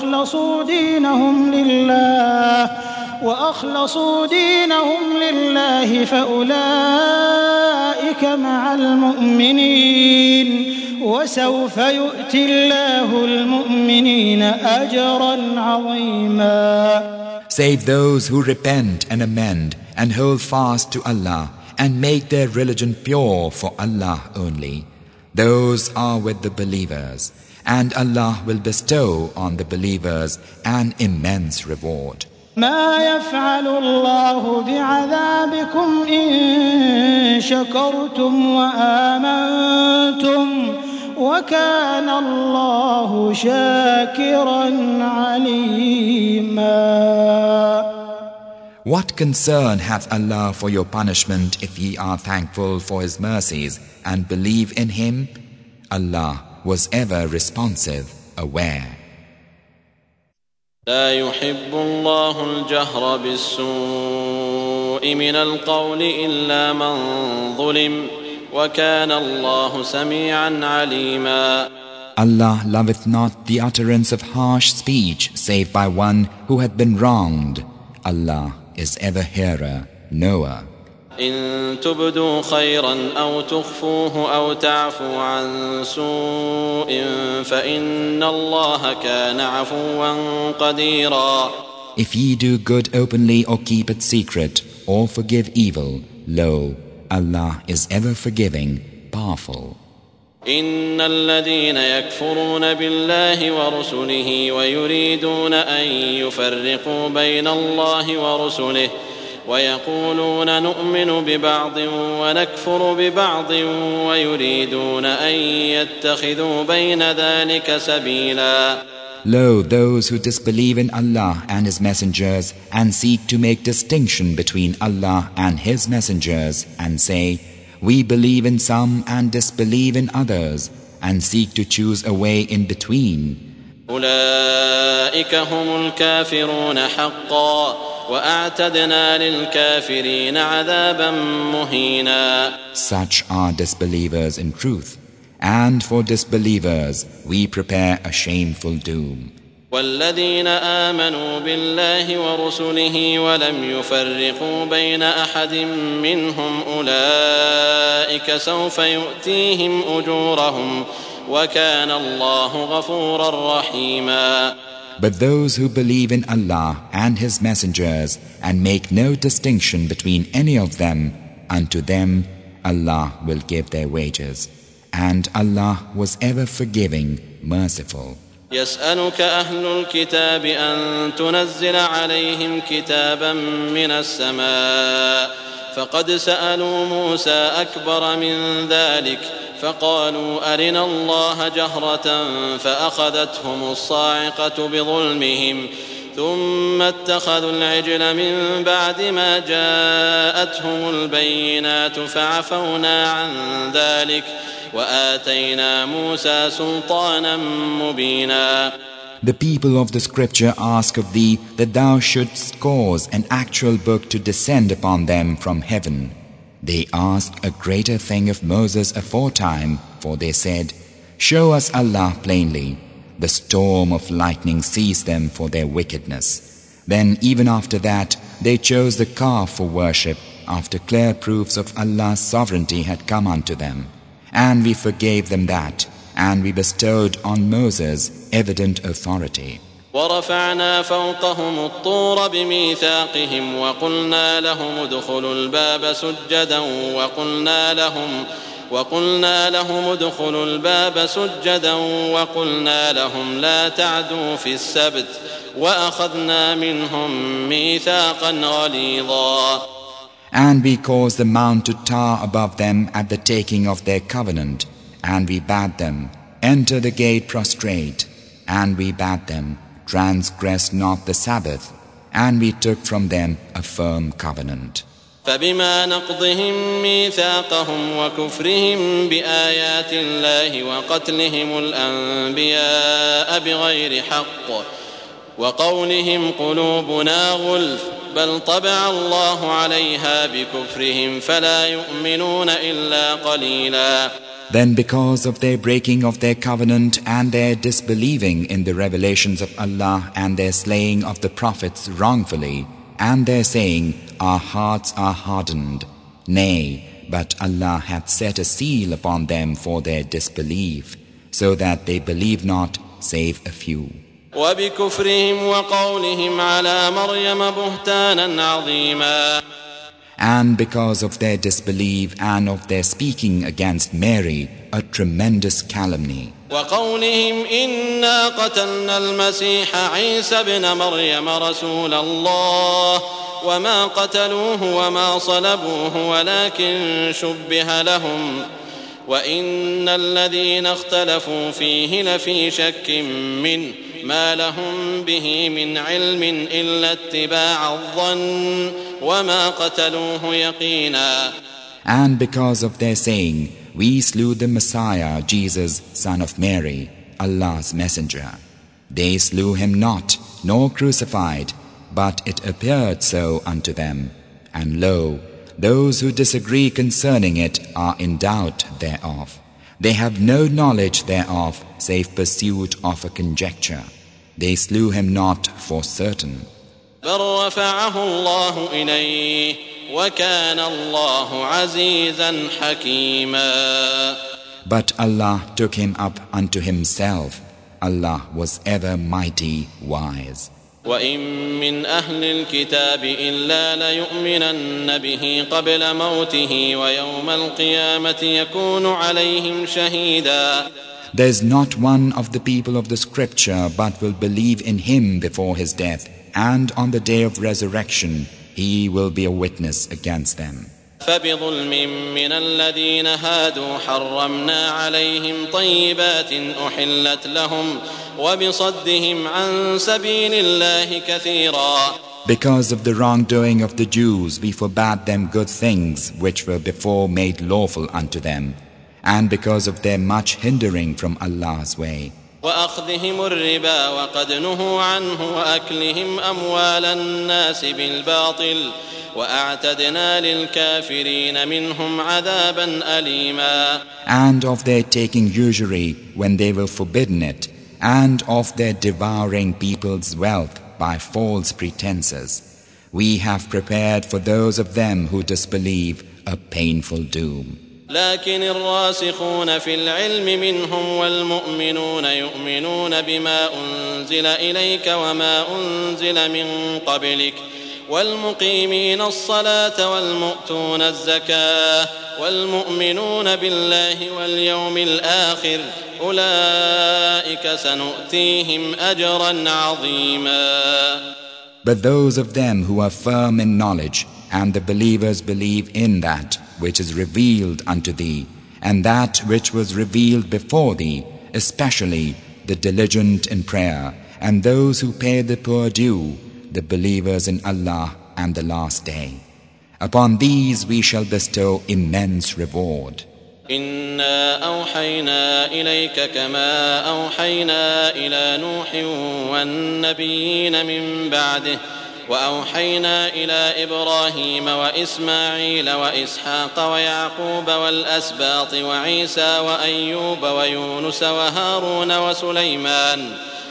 وأخلصوا دينهم لله فأولئك مع المؤمنين وسوف يؤتي الله المؤمنين أجرا عظيما. Save those who repent and amend and hold fast to Allah and make their religion pure for Allah only. Those are with the believers, and Allah will bestow on the believers an immense reward. ما يفعل الله بعذابكم إن شكرتم وآمنتم وكان الله شاكرا عليما. What concern hath Allah for your punishment if ye are thankful for His mercies and believe in Him? Allah was ever responsive, aware. لا يحب الله الجهر بالسوء من القول إلا من ظلم وكان الله سميعا عليما. Allah loveth not the utterance of harsh speech save by one who hath been wronged. Allah is ever hearer, knower. إن تبدوا خيرا أو تخفوه أو تعفوا عن سوء فإن الله كان عفوا قديرا. If ye do good openly or keep it secret or forgive evil, lo, Allah is ever forgiving, powerful. إن الذين يكفرون بالله ورسله ويريدون أن يفرقوا بين الله ورسله ويقولون نؤمن ببعض ونكفر ببعض ويريدون أن يتخذوا بين ذلك سبيلا. Lo, those who disbelieve in Allah and His messengers and seek to make distinction between Allah and His messengers and say, we believe in some and disbelieve in others and seek to choose a way in between. أولئك هم الكافرون حقا وأعتدنا للكافرين عذابا مهينا. Such are disbelievers in truth. And for disbelievers, we prepare a shameful doom. والذين آمنوا بالله ورسله ولم يفرقوا بين أحد منهم أولئك سوف يؤتيهم أجورهم وكان الله غفورا رحيما. But those who believe in Allah and His messengers and make no distinction between any of them, unto them Allah will give their wages. And Allah was ever forgiving, merciful. يسألك أهل الكتاب أن تنزل عليهم كتابا من السماء فقد سألوا موسى أكبر من ذلك فقالوا أرنا الله جهرة فأخذتهم الصاعقة بظلمهم ثم اتخذوا العجل من بعد ما جاءتهم البينات فعفونا عن ذلك وآتينا موسى سلطانا مبينا. The people of the scripture ask of thee that thou shouldst cause an actual book to descend upon them from heaven. They asked a greater thing of Moses aforetime, for they said, show us Allah plainly. The storm of lightning seized them for their wickedness. Then even after that they chose the calf for worship after clear proofs of Allah's sovereignty had come unto them. And we forgave them that, and we bestowed on Moses evident authority. ورفعنا فوقهم الطور بميثاقهم وقلنا لهم ادخلوا الباب سجدا وقلنا لهم لا تعدوا في السبت وأخذنا منهم ميثاقا غليظا. And we caused the mount to tower above them at the taking of their covenant, and we bade them, enter the gate prostrate, and we bade them, transgress not the Sabbath, and we took from them a firm covenant. فبما نقضهم ميثاقهم وكفرهم بآيات الله وقتلهم الأنبياء بغير حق وقولهم قلوبنا غلف بل طبع الله عليها بكفرهم فلا يؤمنون إلا قليلا. Then because of their breaking of their covenant and their disbelieving in the revelations of Allah and their slaying of the prophets wrongfully and their saying, our hearts are hardened. Nay, but Allah hath set a seal upon them for their disbelief, so that they believe not save a few. وبكفرهم وقولهم على مريم بهتانا عظيما. And because of their disbelief and of their speaking against Mary, a tremendous calumny. وقولهم إنا قتلنا المسيح عيسى ابن مريم رسول الله وما قتلوه وما صلبوه ولكن شبه لهم وإن الذين اختلفوا فيه لفي شك منه ما لهم به من علم إلا اتباع الظن وما قتلوه يقينا. And because of their saying, we slew the Messiah, Jesus, son of Mary, Allah's messenger. They slew him not, nor crucified, but it appeared so unto them. And lo, those who disagree concerning it are in doubt thereof. They have no knowledge thereof, save pursuit of a conjecture. They slew him not for certain. بل رفعه الله إليه وكان الله عزيزا حكيما. But Allah took him up unto himself. Allah was ever mighty, wise. وإن من أهل الكتاب إلا ليؤمنن به قبل موته ويوم القيامة يكون عليهم شهيدا. There is not one of the people of the scripture but will believe in him before his death, and on the day of resurrection He will be a witness against them. فبظلم من الذين هادوا حرمنا عليهم طيبات أحلت لهم وبصدهم عن سبيل الله كثيرا. Because of the wrongdoing of the Jews, we forbade them good things which were before made lawful unto them, and because of their much hindering from Allah's way. وأخذهم الربا وقد نهوا عنه وأكلهم أموال الناس بالباطل وأعتدنا للكافرين منهم عذابا أليما. And of their taking usury when they were forbidden it, and of their devouring people's wealth by false pretenses. We have prepared for those of them who disbelieve a painful doom. لكن الراسخون في العلم منهم والمؤمنون يؤمنون بما أنزل إليك وما أنزل من قبلك والمقيمين الصلاة والمؤتون الزكاة والمؤمنون بالله واليوم الآخر أولئك سنؤتيهم أجرا عظيما. But those of them who are firm in knowledge and the believers believe in that which is revealed unto thee and that which was revealed before thee, especially the diligent in prayer and those who pay the poor due, the believers in Allah and the last day. Upon these we shall bestow immense reward. إنا أوحينا إليك كما أوحينا إلى نوح والنبيين من بعده وأوحينا إلى إبراهيم وإسماعيل وإسحاق ويعقوب والأسباط وعيسى وأيوب ويونس وهارون وسليمان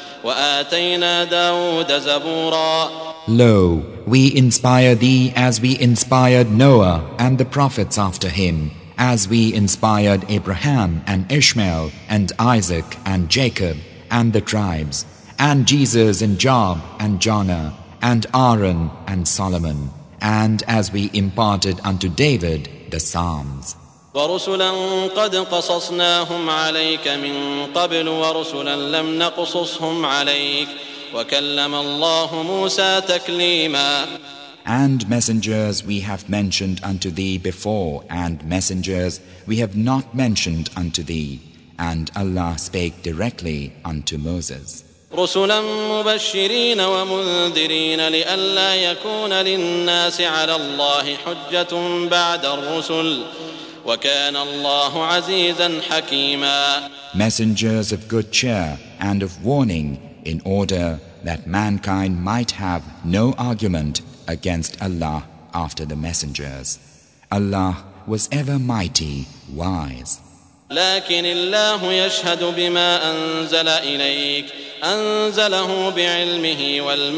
وآتينا داود زبورا. Lo, we inspire thee as we inspired Noah and the prophets after him, as we inspired Abraham and Ishmael and Isaac and Jacob and the tribes, and Jesus and Job and Jonah and Aaron and Solomon, and as we imparted unto David the Psalms. ورسلا قد قصصناهم عليك من قبل ورسلا لم نقصصهم عليك وكلم الله موسى تكليما. And messengers we have mentioned unto thee before, and messengers we have not mentioned unto thee, and Allah spake directly unto Moses. رسلا مبشرين ومنذرين لئلا يكون للناس على الله حجة بعد الرسل وكان الله عزيزا حكيما. Messengers of good cheer and of warning, in order that mankind might have no argument against Allah after the messengers. Allah was ever mighty, wise. لكن الله يشهد بما أنزل إليك أنزله بعلمه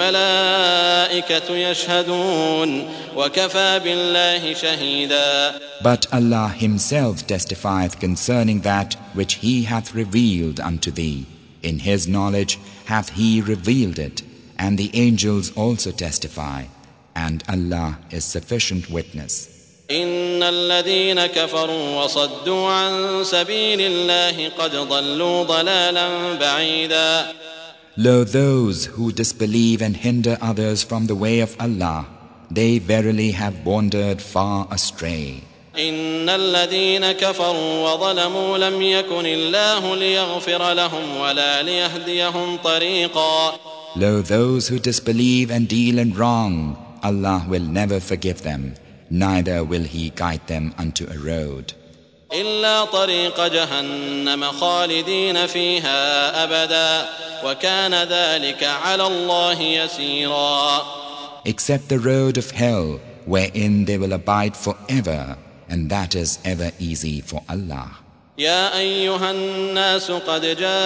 والملائكة يشهدون وكفى بالله شهيدا. But Allah himself testifieth concerning that which he hath revealed unto thee. In his knowledge hath he revealed it, and the angels also testify, and Allah is sufficient witness. إن الذين كفروا وصدوا عن سبيل الله قد ضلوا ضلالا بعيدا. Lo, those who disbelieve and hinder others from the way of Allah, they verily have wandered far astray. إن الذين كفروا وظلموا لم يكن الله ليغفر لهم ولا ليهديهم طريقا. Lo, those who disbelieve and deal in wrong, Allah will never forgive them, neither will He guide them unto a road. إلا طريق جهنم خالدين فيها أبدا وكان ذلك على الله يسيرا. Except the road of hell, wherein they will abide forever, and that is ever easy for Allah. يا أيها الناس قد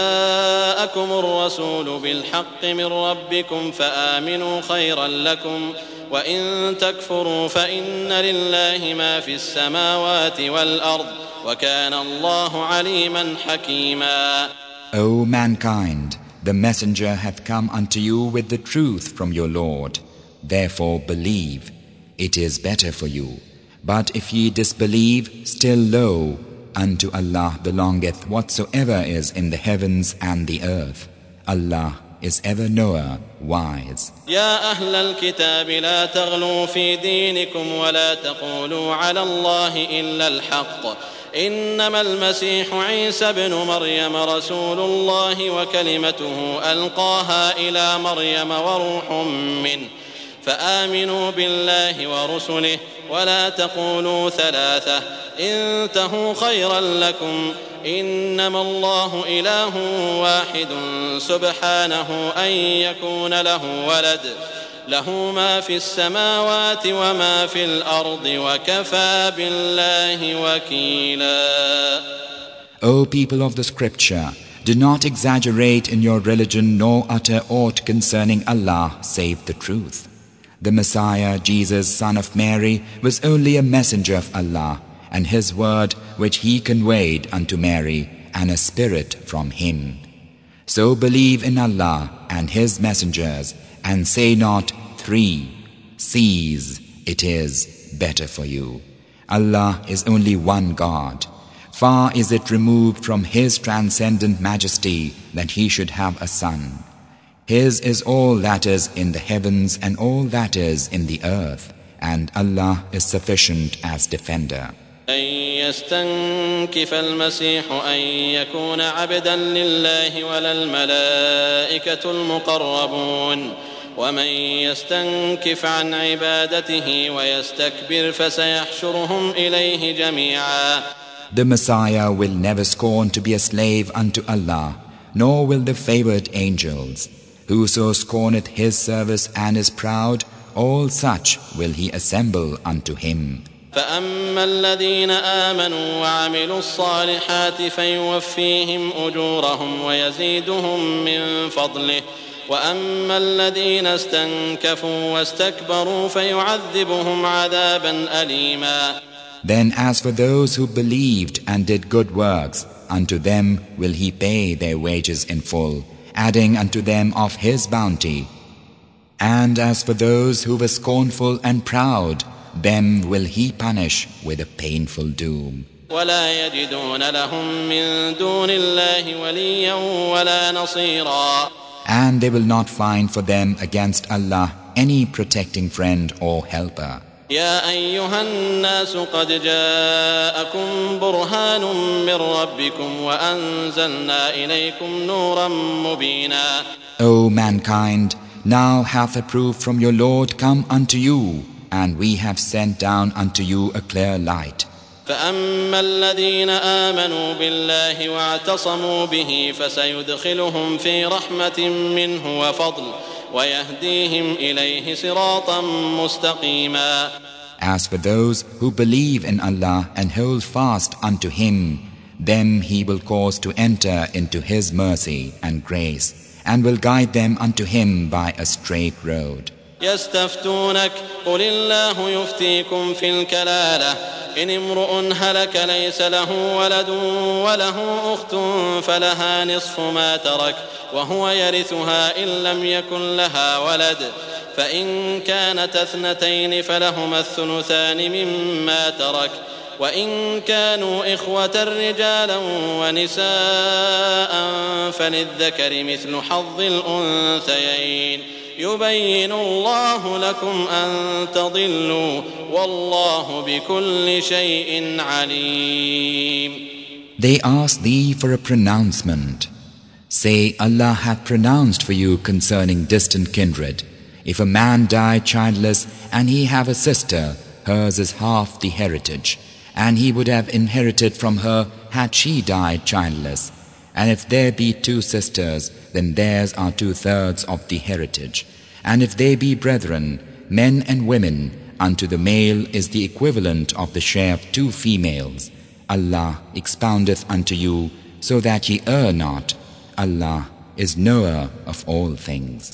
جاءكم الرسول بالحق من ربكم فآمنوا خيرا لكم وإن تكفروا فإن لله ما في السماوات والأرض وكان الله عليما حكيما. O mankind, the messenger hath come unto you with the truth from your Lord. Therefore believe, it is better for you. But if ye disbelieve, still lo, unto Allah belongeth whatsoever is in the heavens and the earth. Allah is ever knower, wise. يا أهل الكتاب لا تغلوا في دينكم ولا تقولوا على الله إلا الحق إنما المسيح عيسى ابن مريم رسول الله وكلمته ألقاها إلى مريم وروح منه فآمنوا بالله ورسله ولا تقولوا ثلاثة انتهوا خيرا لكم إنما الله إله واحد سبحانه أن يكون له ولد له ما في السماوات وما في الأرض وكفى بالله وكيلا. O people of the scripture, do not exaggerate in your religion nor utter aught concerning Allah save the truth. The Messiah, Jesus, son of Mary, was only a messenger of Allah, and his word which he conveyed unto Mary, and a spirit from him. So believe in Allah and his messengers, and say not 3. Cease, it is better for you. Allah is only one God. Far is it removed from his transcendent majesty that he should have a son. His is all that is in the heavens and all that is in the earth, and Allah is sufficient as defender. أن يستنكف المسيح أن يكون عبدا لله ولا الملائكة المقربون ومن يستنكف عن عبادته ويستكبر فسيحشرهم إليه جميعا. The Messiah will never scorn to be a slave unto Allah, nor will the favored angels. Whoso scorneth his service and is proud, all such will he assemble unto him. فأما الذين آمنوا وعملوا الصالحات فيوفيهم أجورهم ويزيدهم من فضله وأما الذين استنكفوا واستكبروا فيعذبهم عذابا أليما. Then as for those who believed and did good works, unto them will he pay their wages in full, adding unto them of his bounty. And as for those who were scornful and proud, them will he punish with a painful doom. ولا يجدون لهم من دون الله وليا ولا نصيرا. And they will not find for them against Allah any protecting friend or helper. يا أيها الناس قد جاءكم برهان من ربكم وأنزلنا إليكم نورا مبينا. O mankind, now hath a proof from your Lord come unto you, and we have sent down unto you a clear light. فأما الذين آمنوا بالله واعتصموا به فسيدخلهم في رحمة منه وفضل ويهديهم إليه صراطا مستقيما. As for those who believe in Allah and hold fast unto Him, them He will cause to enter into His mercy and grace, and will guide them unto Him by a straight road. يستفتونك قل الله يفتيكم في الكلالة إن امرؤ هلك ليس له ولد وله أخت فلها نصف ما ترك وهو يرثها إن لم يكن لها ولد فإن كانت اثنتين فلهما الثلثان مما ترك وإن كانوا إخوة رجالا ونساء فللذكر مثل حظ الأنثيين يبين الله لكم أن تضلوا والله بكل شيء عليم. They ask thee for a pronouncement. Say, Allah hath pronounced for you concerning distant kindred. If a man die childless and he have a sister, hers is half the heritage, and he would have inherited from her had she died childless. And if there be 2 sisters, then theirs are 2/3 of the heritage. And if they be brethren, men and women, unto the male is the equivalent of the share of 2 females. Allah expoundeth unto you, so that ye err not. Allah is knower of all things.